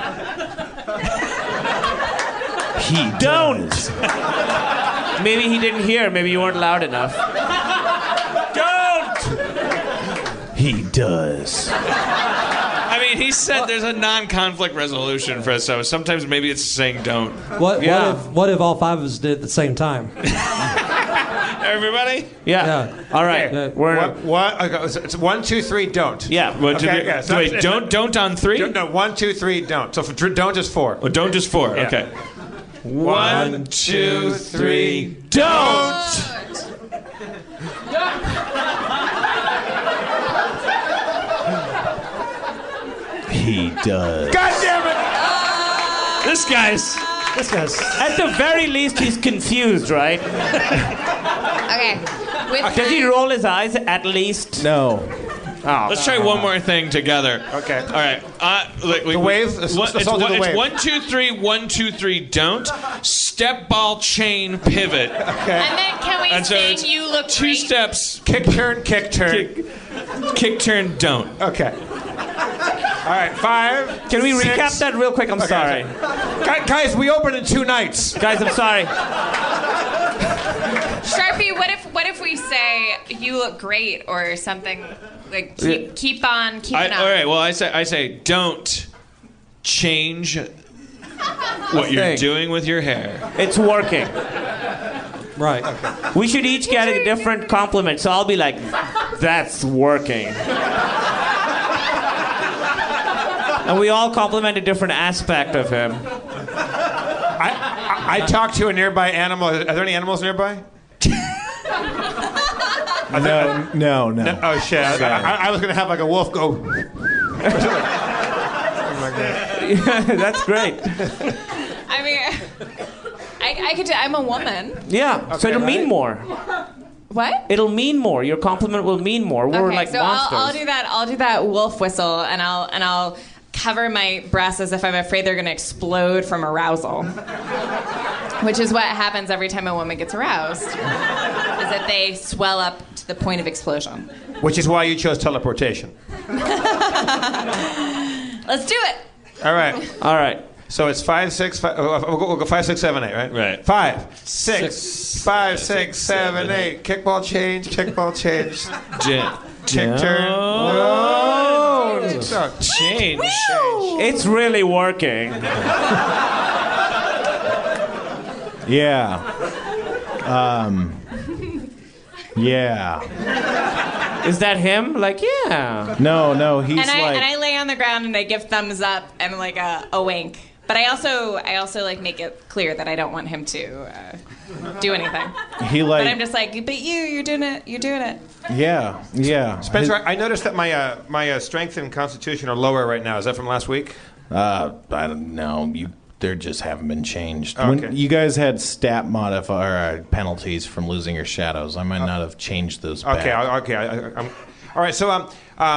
He Don't. does. Maybe he didn't hear. Maybe you weren't loud enough. Don't. He does. I mean, he said there's a non-conflict resolution for us, so sometimes maybe it's saying don't. What if all five of us did it at the same time? Everybody? Yeah. All right. Okay. We're It's 1, 2, 3, don't. Yeah. One, two, Okay, three. yeah, so Wait, it's- don't on three? No, 1, 2, 3, don't. So for don't is 4. Oh, don't just four. Yeah. Okay. 1, 2, 3, don't. He does. God damn it! This guy's. at the very least he's confused, right? Okay. Does he roll his eyes at least? No. Oh. Let's try one more thing together. Okay. All right. The wave? Let's all do the wave. 1, 2, 3, 1, 2, 3, don't. Step, ball, chain, pivot. Okay. And then can we And so sing it's "You Look two Great"? steps. Kick, turn, kick, turn. Kick, turn, don't. Okay. All right, 5. Can we 6. recap that real quick? I'm sorry. Guys, we open in 2 nights. Guys, I'm sorry. Sharpie, what if we say "You look great" or something like keep on keeping on? All right. Well, I say don't change what you're doing with your hair. It's working. Right. We should each get a different compliment. So I'll be like, "That's working." And we all compliment a different aspect of him. I talked to a nearby animal. Are there any animals nearby? No. Oh shit! I was gonna have like a wolf go. That's great. I mean, I could. I'm a woman. Yeah. So it'll mean more. What? It'll mean more. Your compliment will mean more. We're Okay, like so monsters. I'll do that. I'll do that wolf whistle, and I'll cover my breasts as if I'm afraid they're going to explode from arousal. which is what happens every time a woman gets aroused, is that they swell up to the point of explosion. Which is why you chose teleportation. Let's do it. All right. All right. So it's 5, 6, 5. We'll go 5, 6, 7, 8, right? Right. 5, 6, 5, 6, 7, 8. Kickball change. Kickball change. Kick turn. Oh. Change. It's really working. Yeah. Yeah. Is that him? Like, yeah. No, he's And like. I lay on the ground and I give thumbs up and like a wink. But I also like make it clear that I don't want him to do anything. But I'm just like, but you're doing it. You're doing it. Yeah. Spencer, I noticed that my strength and constitution are lower right now. Is that from last week? I don't know. They just haven't been changed. Okay. When you guys had stat modifier penalties from losing your shadows, I might not have changed those back. Okay. I'm all right. So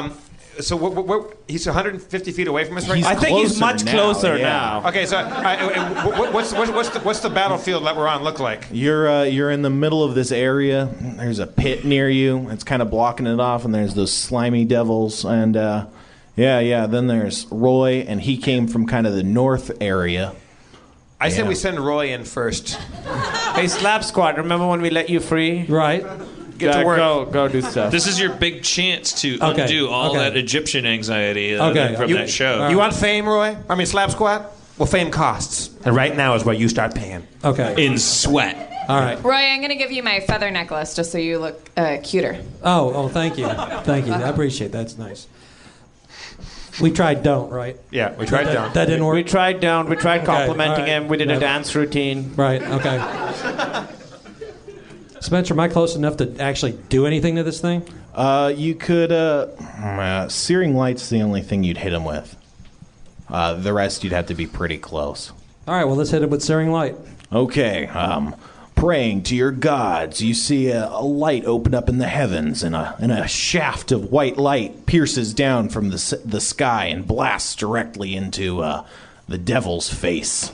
he's 150 feet away from us right now. I think he's much closer now. Okay, so what's the battlefield that we're on look like? You're in the middle of this area. There's a pit near you. It's kind of blocking it off, and there's those slimy devils. And then there's Roy, and he came from kind of the north area. I said we send Roy in first. Hey, Slap Squad, remember when we let you free? Right. Get to work. Go do stuff. This is your big chance to undo all that Egyptian anxiety from that show. You want fame, Roy? I mean, Slap Squad? Well, fame costs. And right now is where you start paying. Okay. In sweat. All right. Roy, I'm going to give you my feather necklace just so you look cuter. Oh, thank you. Thank you. I appreciate that. That's nice. We tried don't, right? Yeah, we tried don't. That didn't work? We tried don't. We tried complimenting him. We did a dance routine. Right, okay. Spencer, am I close enough to actually do anything to this thing? You could... Searing Light's the only thing you'd hit him with. The rest you'd have to be pretty close. All right, well, let's hit it with Searing Light. Okay, praying to your gods, you see a light open up in the heavens, and a shaft of white light pierces down from the sky and blasts directly into the devil's face.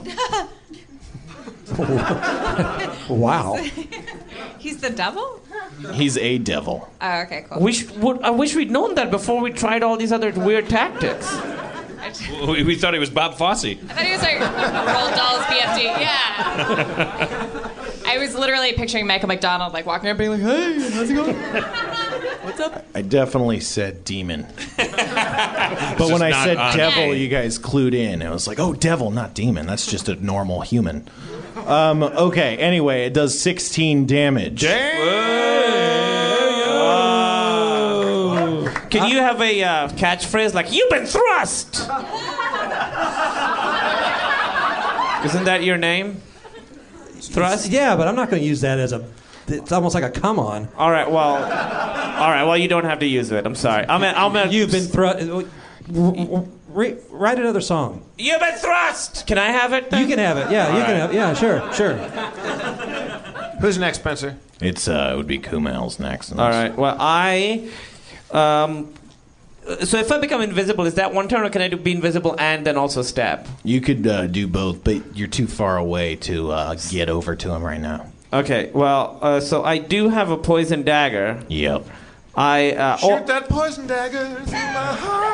Wow. He's the devil? He's a devil. Oh, okay, cool. I wish we'd known that before we tried all these other weird tactics. We thought he was Bob Fosse. I thought he was like Roald Dahl's BFD. Yeah. I was literally picturing Michael McDonald like walking up being like, hey, how's it going? What's up? I definitely said demon. But when I said devil, you guys clued in. It was like, oh, devil, not demon. That's just a normal human. Okay, anyway, it does 16 damage. Can you have a catchphrase like, you've been thrust? Isn't that your name? Thrust? Yeah, but I'm not going to use that as it's almost like a come on. All right, well, you don't have to use it. I'm sorry. You've been thrust. Write another song. You've been thrust. Can I have it then? You can have it. Yeah, you can have it. Yeah, sure. Who's next, Spencer? It would be Kumail's next. All right. Well, so if I become invisible, is that one turn, or can I be invisible and then also stab? You could do both, but you're too far away to get over to him right now. Okay. Well, so I do have a poison dagger. Yep. Shoot that poison dagger through my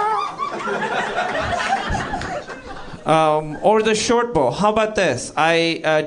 heart. Or the short bow. How about this? I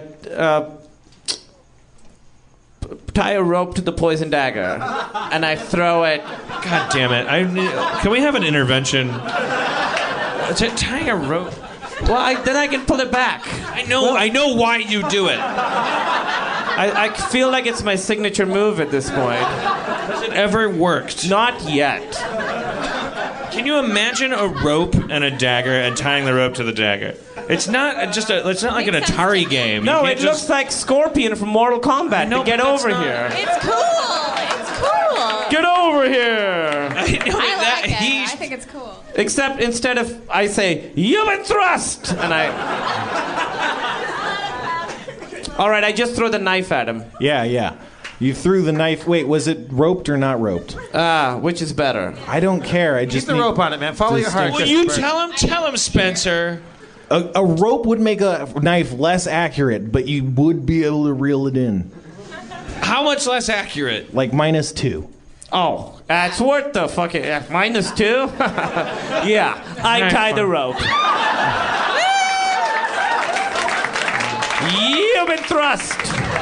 tie a rope to the poison dagger, and I throw it. God damn it! Can we have an intervention? Tying a rope. Well, then I can pull it back. I know why you do it. I feel like it's my signature move at this point. Has it ever worked? Not yet. Can you imagine a rope and a dagger and tying the rope to the dagger? It's not it's not like an Atari game. No, it looks like Scorpion from Mortal Kombat. No, get over here. It's cool. Get over here. I like it. I think it's cool. Except instead of I say, you've been thrust, and all right, I just throw the knife at him. Yeah. You threw the knife. Wait, was it roped or not roped? Which is better? I don't care. I just keep the rope on it, man. Follow your heart. Will you tell him, Spencer? A rope would make a knife less accurate, but you would be able to reel it in. How much less accurate? Like -2. Oh, that's worth the fucking -2. Yeah, I tie the rope. Human thrust.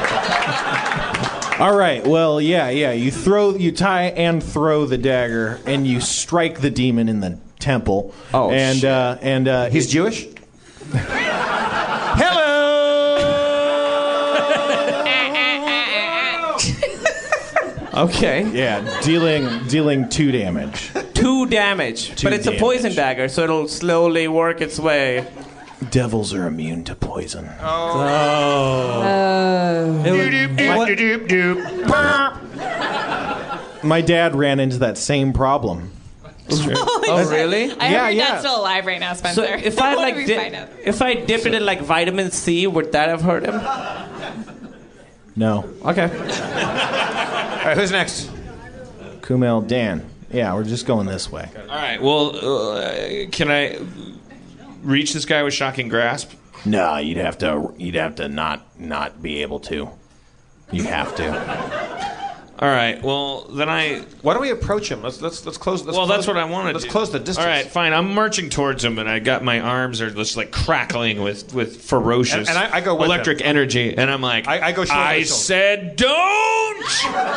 All right. Well, yeah. You tie and throw the dagger, and you strike the demon in the temple. Oh, and shit. He's Jewish? Hello. Okay. Yeah, dealing 2 damage. 2 damage. But it's a poison dagger, so it'll slowly work its way. Devils are immune to poison. My dad ran into that same problem. Oh, really? I hope your dad's still alive right now, Spencer. So if I What like, do we find out? if I dipped it in like vitamin C, would that have hurt him? No. Okay. All right, who's next? Kumail, Dan. Yeah, we're just going this way. All right. Well, can I reach this guy with shocking grasp? No, you'd have to not be able to. You have to. All right. Well, then Why don't we approach him? Let's close. That's what I want to do. Let's close the distance. All right, fine. I'm marching towards him, and I got my arms are just like crackling with ferocious And I go with electric him. energy, and I'm like, I go shoulder I to shoulder. said don't,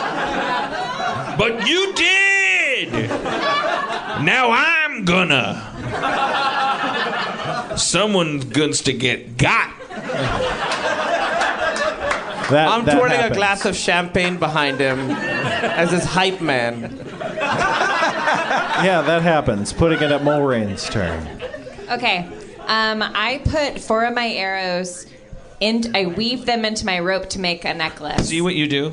but you did. Now I'm gonna. Someone's going to get got. I'm that twirling happens. a glass of champagne behind him as his hype man. Yeah, that happens. Putting it at Mulrain's turn. Okay. I put 4 of my arrows I weave them into my rope to make a necklace. See what you do?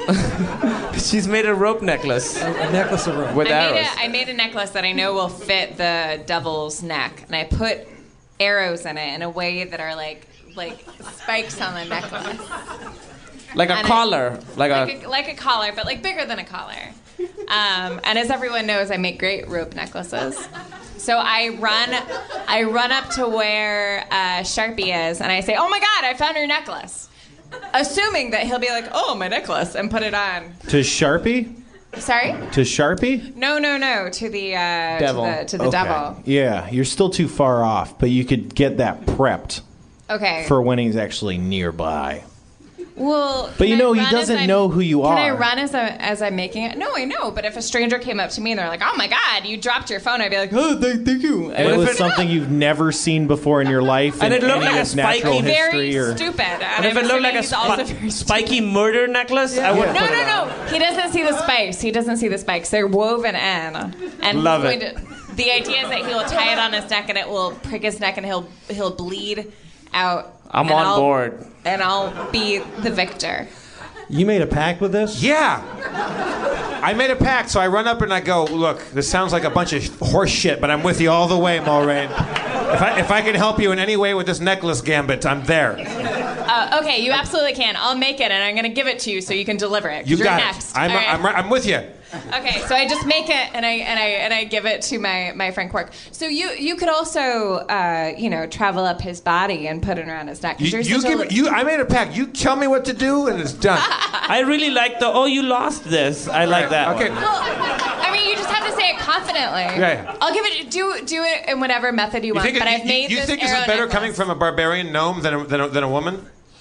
She's made a rope necklace. A necklace of rope. With arrows. I made a necklace that I know will fit the devil's neck, and I put arrows in it in a way that are like spikes on the necklace. Like a And collar. Like a collar, but like bigger than a collar. And as everyone knows, I make great rope necklaces. So I run up to where Sharpie is, and I say, "Oh my God, I found your necklace," assuming that he'll be like, "Oh, my necklace," and put it on. To Sharpie? Sorry? To Sharpie? No, to the Devil. to the Okay. devil. Yeah, you're still too far off, but you could get that prepped Okay. for when he's actually nearby. Well, But you can I know, he run doesn't as I'm- know who you Can I are. run as I'm making it? No, I know. But if a stranger came up to me and they're like, "Oh my God, you dropped your phone," I'd be like, "Oh, thank you." What if it's something you've never seen before in your life And in it looked any like a of natural spiky- history? Very Or... stupid. And if it looked like a spiky murder necklace, I would No, put it on. no. He doesn't see the spikes. He doesn't see the spikes. They're woven in. And Love he's it. going the idea is that he will tie it on his neck and it will prick his neck and he'll bleed out. I'm and on I'll- board. And I'll be the victor. You made a pact with this? Yeah. I made a pact, so I run up and I go, "Look, this sounds like a bunch of horse shit, but I'm with you all the way, Mulrain. If I can help you in any way with this necklace, Gambit, I'm there." Okay, you absolutely can. I'll make it and I'm going to give it to you so you can deliver it. 'cause You you're got next. it. I'm with you. Okay, so I just make it and I give it to my friend Quark. So you could also travel up his body and put it around his neck. 'cause you're such a- I made a pact. You tell me what to do, and it's done. I really like you lost this. I like that. Okay. one. Well, I mean, you just have to say it confidently. Yeah. I'll give it. Do it in whatever method you want. But I've made you this think this arrow is better necklace. coming from a barbarian gnome than a woman?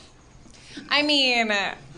I mean,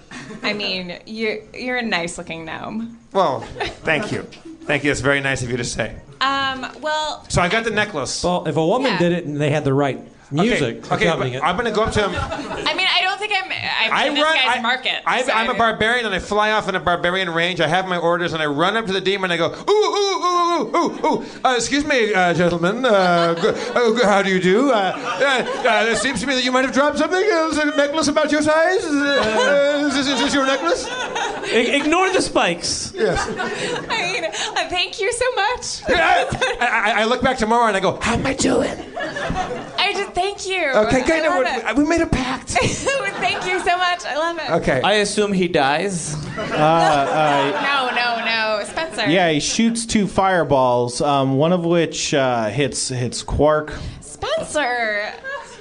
you're a nice looking gnome. Well, thank you. Thank you. It's very nice of you to say. Well. So I got the necklace. Well, if a woman Yeah. did it and they had the right music Okay, accompanying but it. I'm going to go up to him. I mean, I don't think I'm in this guy's market. so I'm a barbarian, and I fly off in a barbarian range. I have my orders, and I run up to the demon, and I go, "Ooh, ooh, ooh, ooh, ooh. Excuse me, gentlemen. How do you do? It seems to me that you might have dropped something. A necklace about your size. Is this your necklace?" Ignore the spikes. Yes. I mean, thank you so much. I look back tomorrow, and I go, "How am I doing?" I just thank you. Okay, I love it. we made a pact. Thank you so much. I love it. Okay. I assume he dies. No, Spencer. Yeah, he shoots 2 fireballs, one of which hits Quark. Spencer. Spencer.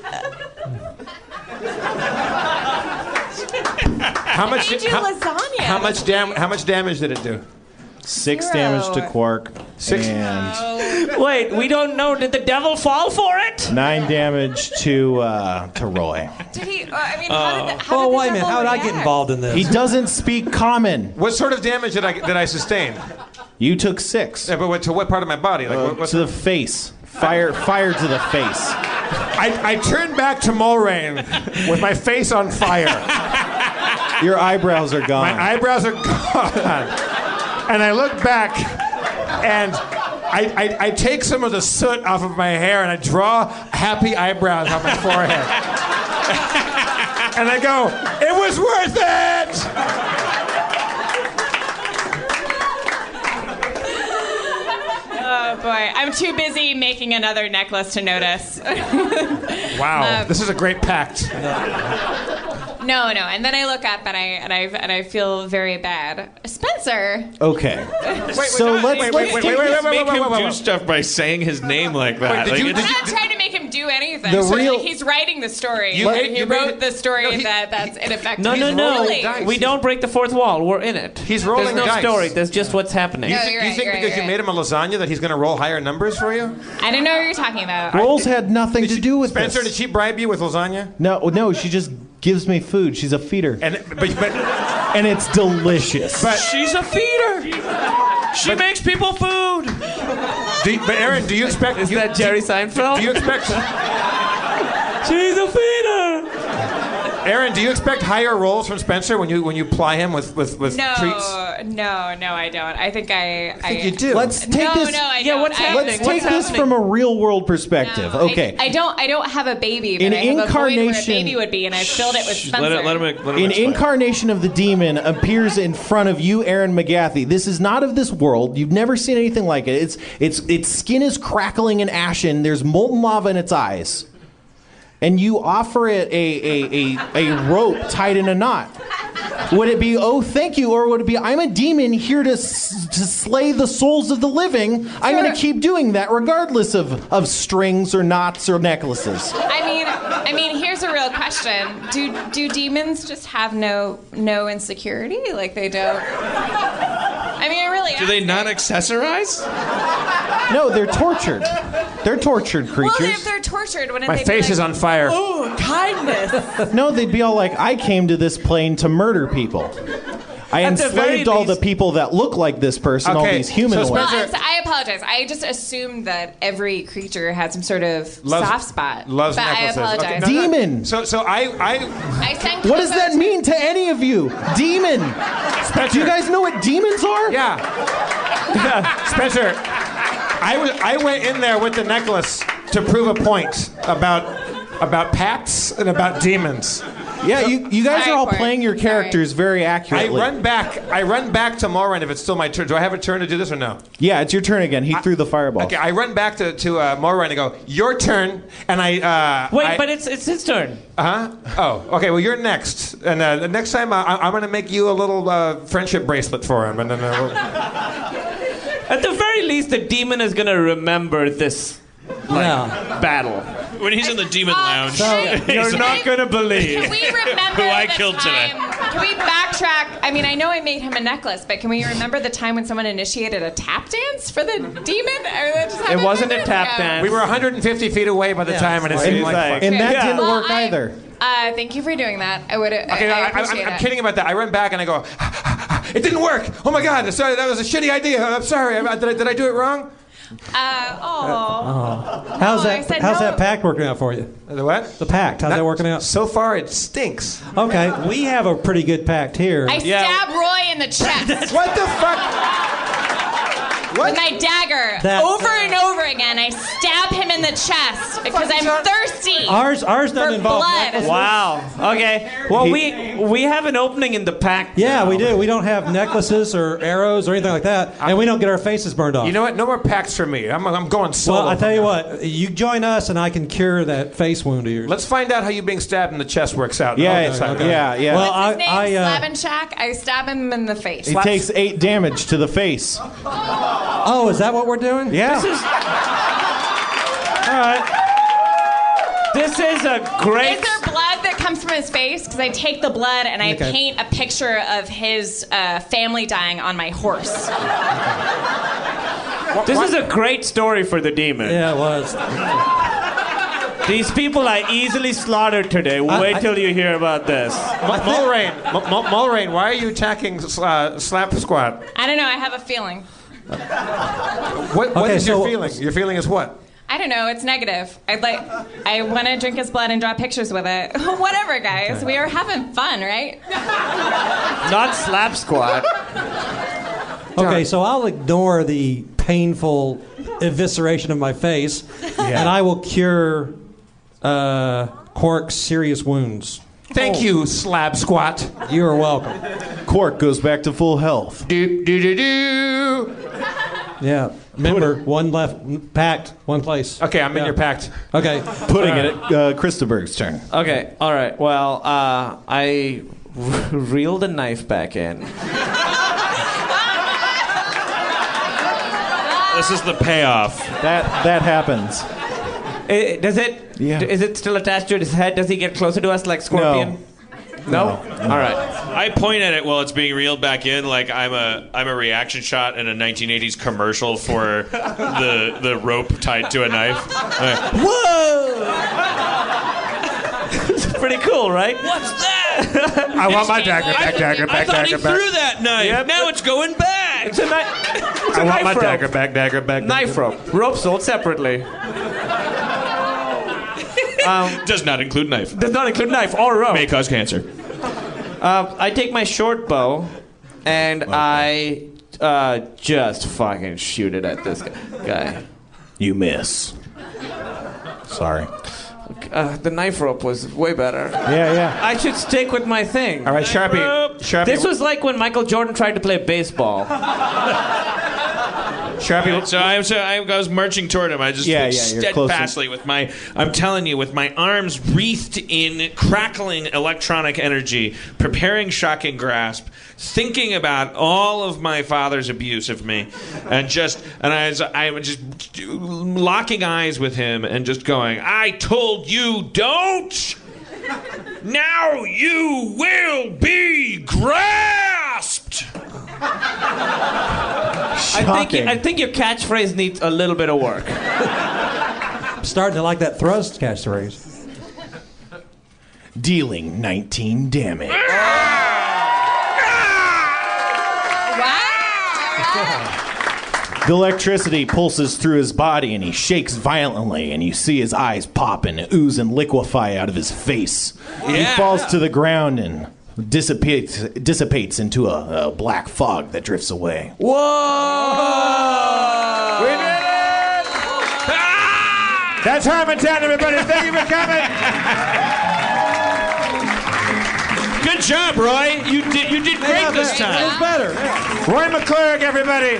How much? I made you lasagna. How much damage did it do? 6 0. damage to Quark. 6. And Wait, we don't know. Did the devil fall for it? 9 damage to Roy. Did he? How did the Well, wait a minute. devil How did I get react? involved in this? He doesn't speak common. What sort of damage did I sustain? You took 6. Yeah, but to what part of my body? Like what, To the face. Fire to the face. I turned back to Mulrain with my face on fire. Your eyebrows are gone. My eyebrows are gone. And I look back, and I take some of the soot off of my hair, and I draw happy eyebrows on my forehead. And I go, it was worth it! Oh boy, I'm too busy making another necklace to notice. Wow, this is a great pact. No, and then I look up and I feel very bad. Spencer. Okay. Let's wait, make him wait. do stuff by saying his name like that. Wait, I'm not trying to make him do anything. The So, real- he's writing the story. You he made wrote it- the story No, that's ineffective. No. Really? dice. We don't break the fourth wall. We're in it. He's rolling There's no dice. story. There's just what's happening. No, Do you're you right, think you're right, because you you're made him a lasagna that he's going to roll higher numbers for you? I don't know what you're talking about. Rolls had nothing to do with Spencer, this. did she bribe you with lasagna? No, she just gives me food. She's a feeder. And it's delicious. But she's a feeder. She makes people food. But Aaron, do you expect? Is that Jerry Seinfeld? Do you expect? She's a feeder. Aaron, do you expect higher rolls from Spencer when you ply him with treats? No, I don't. I think I think you do. Let's take this. No, I don't. Let's take this from a real world perspective. Okay. I don't have a baby, but In I have a void where a incarnation- baby would be, and I filled it with Spencer. Let him An explain. incarnation of the demon appears in front of you, Aaron McGathy. This is not of this world. You've never seen anything like it. Its skin is crackling and ashen. There's molten lava in its eyes. And you offer it a rope tied in a knot. Would it be, oh, thank you, or would it be, I'm a demon here to slay the souls of the living. I'm going to keep doing that regardless of strings or knots or necklaces. I mean, here's a real question: Do demons just have no insecurity? Like they don't? I mean, I really. Do they not accessorize? No, they're tortured. They're tortured creatures. Well, if they're tortured, wouldn't My they face be is like, on fire. Oh, kindness. No, they'd be all like, I came to this plane to murder people. I At the very enslaved all the least- people that look like this person, all Okay, these humanoids. so Well, Spencer- I apologize. I just assumed that every creature had some sort of soft spot. Loves but necklaces. I apologize. Okay, no, Demon. So I I sent What does Coco that to- mean to any of you? Demon. Do you guys know what demons are? yeah. Spencer, I went in there with the necklace to prove a point about pacts and about demons. Yeah, you guys Sorry, are all Corey. playing your characters very I accurately. run back to Moran if it's still my turn. Do I have a turn to do this or no? Yeah, it's your turn again. He threw the fireball. Okay, I run back to Moran and go, your turn, and Wait, but it's his turn. Huh? Oh, okay. Well, you're next, and the next time I'm going to make you a little friendship bracelet for him, and then At the very least, the demon is gonna remember this battle. When he's in the demon lounge. You're not gonna believe. Can we remember Who I the killed today. time? Can we backtrack? I mean, I know I made him a necklace, but can we remember the time when someone initiated a tap dance for the demon? Or that just happened? It wasn't a tap dance. we were 150 feet away by the time, and it seemed like fun. And that Okay. didn't Well, work either. Thank you for doing that. I would. Okay, I appreciate I'm it. kidding about that. I run back and I go, it didn't work. Oh my God, sorry, that was a shitty idea. I'm sorry. Did I do it wrong? How's I said How's no. that pact working out for you? The what? The pact. How's that working out? So far, it stinks. Okay, we have a pretty good pact here. I stab Roy in the chest What the fuck? with my dagger That- over and over again. I stab him in the chest because I'm thirsty. Ours doesn't for involve blood. necklaces. Wow. Okay. Well, we have an opening in the pact. Yeah, now. we do. We don't have necklaces or arrows or anything like that, and we don't get our faces burned off. You know what? No more pacts for me. I'm going solo. well, I tell you what, you join us, and I can cure that face wound of yours. Let's find out how you being stabbed in the chest works out. Yeah, Okay. yeah. Well, What's his name? I Slavenshak. I stab him in the face. He takes 8 damage to the face. oh, is that what we're doing? Yeah. All right. This is a great. Is there blood that comes from his face? Because I take the blood and I Okay. paint a picture of his family dying on my horse. This is a great story for the demon. Yeah, it was. These people I easily slaughtered today. Wait till you hear about this. Mulrain, why are you attacking Slap Squad? I don't know. I have a feeling. What Okay, is your so- feeling? Your feeling is what? I don't know. It's negative. I want to drink his blood and draw pictures with it. Whatever, guys. We are having fun, right? Not Slap Squad. Okay, so I'll ignore the painful evisceration of my face, and I will cure Quark's serious wounds. Thank you, Slab Squat. You are welcome. Quark goes back to full health. Yeah. Remember, one left, packed, one place. Okay, I'm in your pact. Okay. Putting it at Christoberg's turn. Okay, all right. Well, I reel the knife back in. This is the payoff. That happens. Does it? Yeah. Is it still attached to his head? Does he get closer to us like Scorpion? No. All right. I point at it while it's being reeled back in, like I'm a reaction shot in a 1980s commercial for the rope tied to a knife. Whoa! It's pretty cool, right? What's that? I want my dagger back. I thought he threw that knife. Yep. Now it's going back. It's a knife. I want my dagger back. Knife rope. Rope sold separately. Does not include knife. Does not include knife or rope. May cause cancer. I take my short bow and I just fucking shoot it at this guy. You miss. Sorry. The knife rope was way better. Yeah. I should stick with my thing. All right, Sharpie. This was like when Michael Jordan tried to play baseball. Sharpie. So I was marching toward him. I just Yeah, you're steadfastly with my, I'm telling you, with my arms wreathed in crackling electronic energy, preparing shocking grasp, thinking about all of my father's abuse of me, and I was just locking eyes with him and just going, I told you don't. Now you will be grasped. I think your catchphrase needs a little bit of work. I'm starting to like that thrust catchphrase. Dealing 19 damage. The electricity pulses through his body and he shakes violently, and you see his eyes pop and ooze and liquefy out of his face. He falls to the ground and dissipates into a black fog that drifts away. Whoa! We did it! That's Harmontown, everybody. Thank you for coming. Good job, Roy. You did great this It time. was better. Roy McClurg, everybody.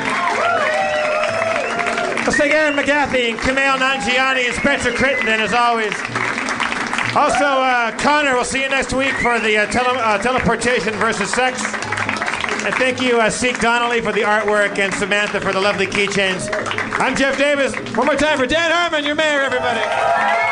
Let's thank Aaron McGaffey, Kumail Nanjiani, and Spencer Crittenden, as always. Also, Connor, we'll see you next week for the teleportation versus sex. And thank you, Seek Donnelly, for the artwork, and Samantha for the lovely keychains. I'm Jeff Davis. One more time for Dan Harmon, your mayor, everybody.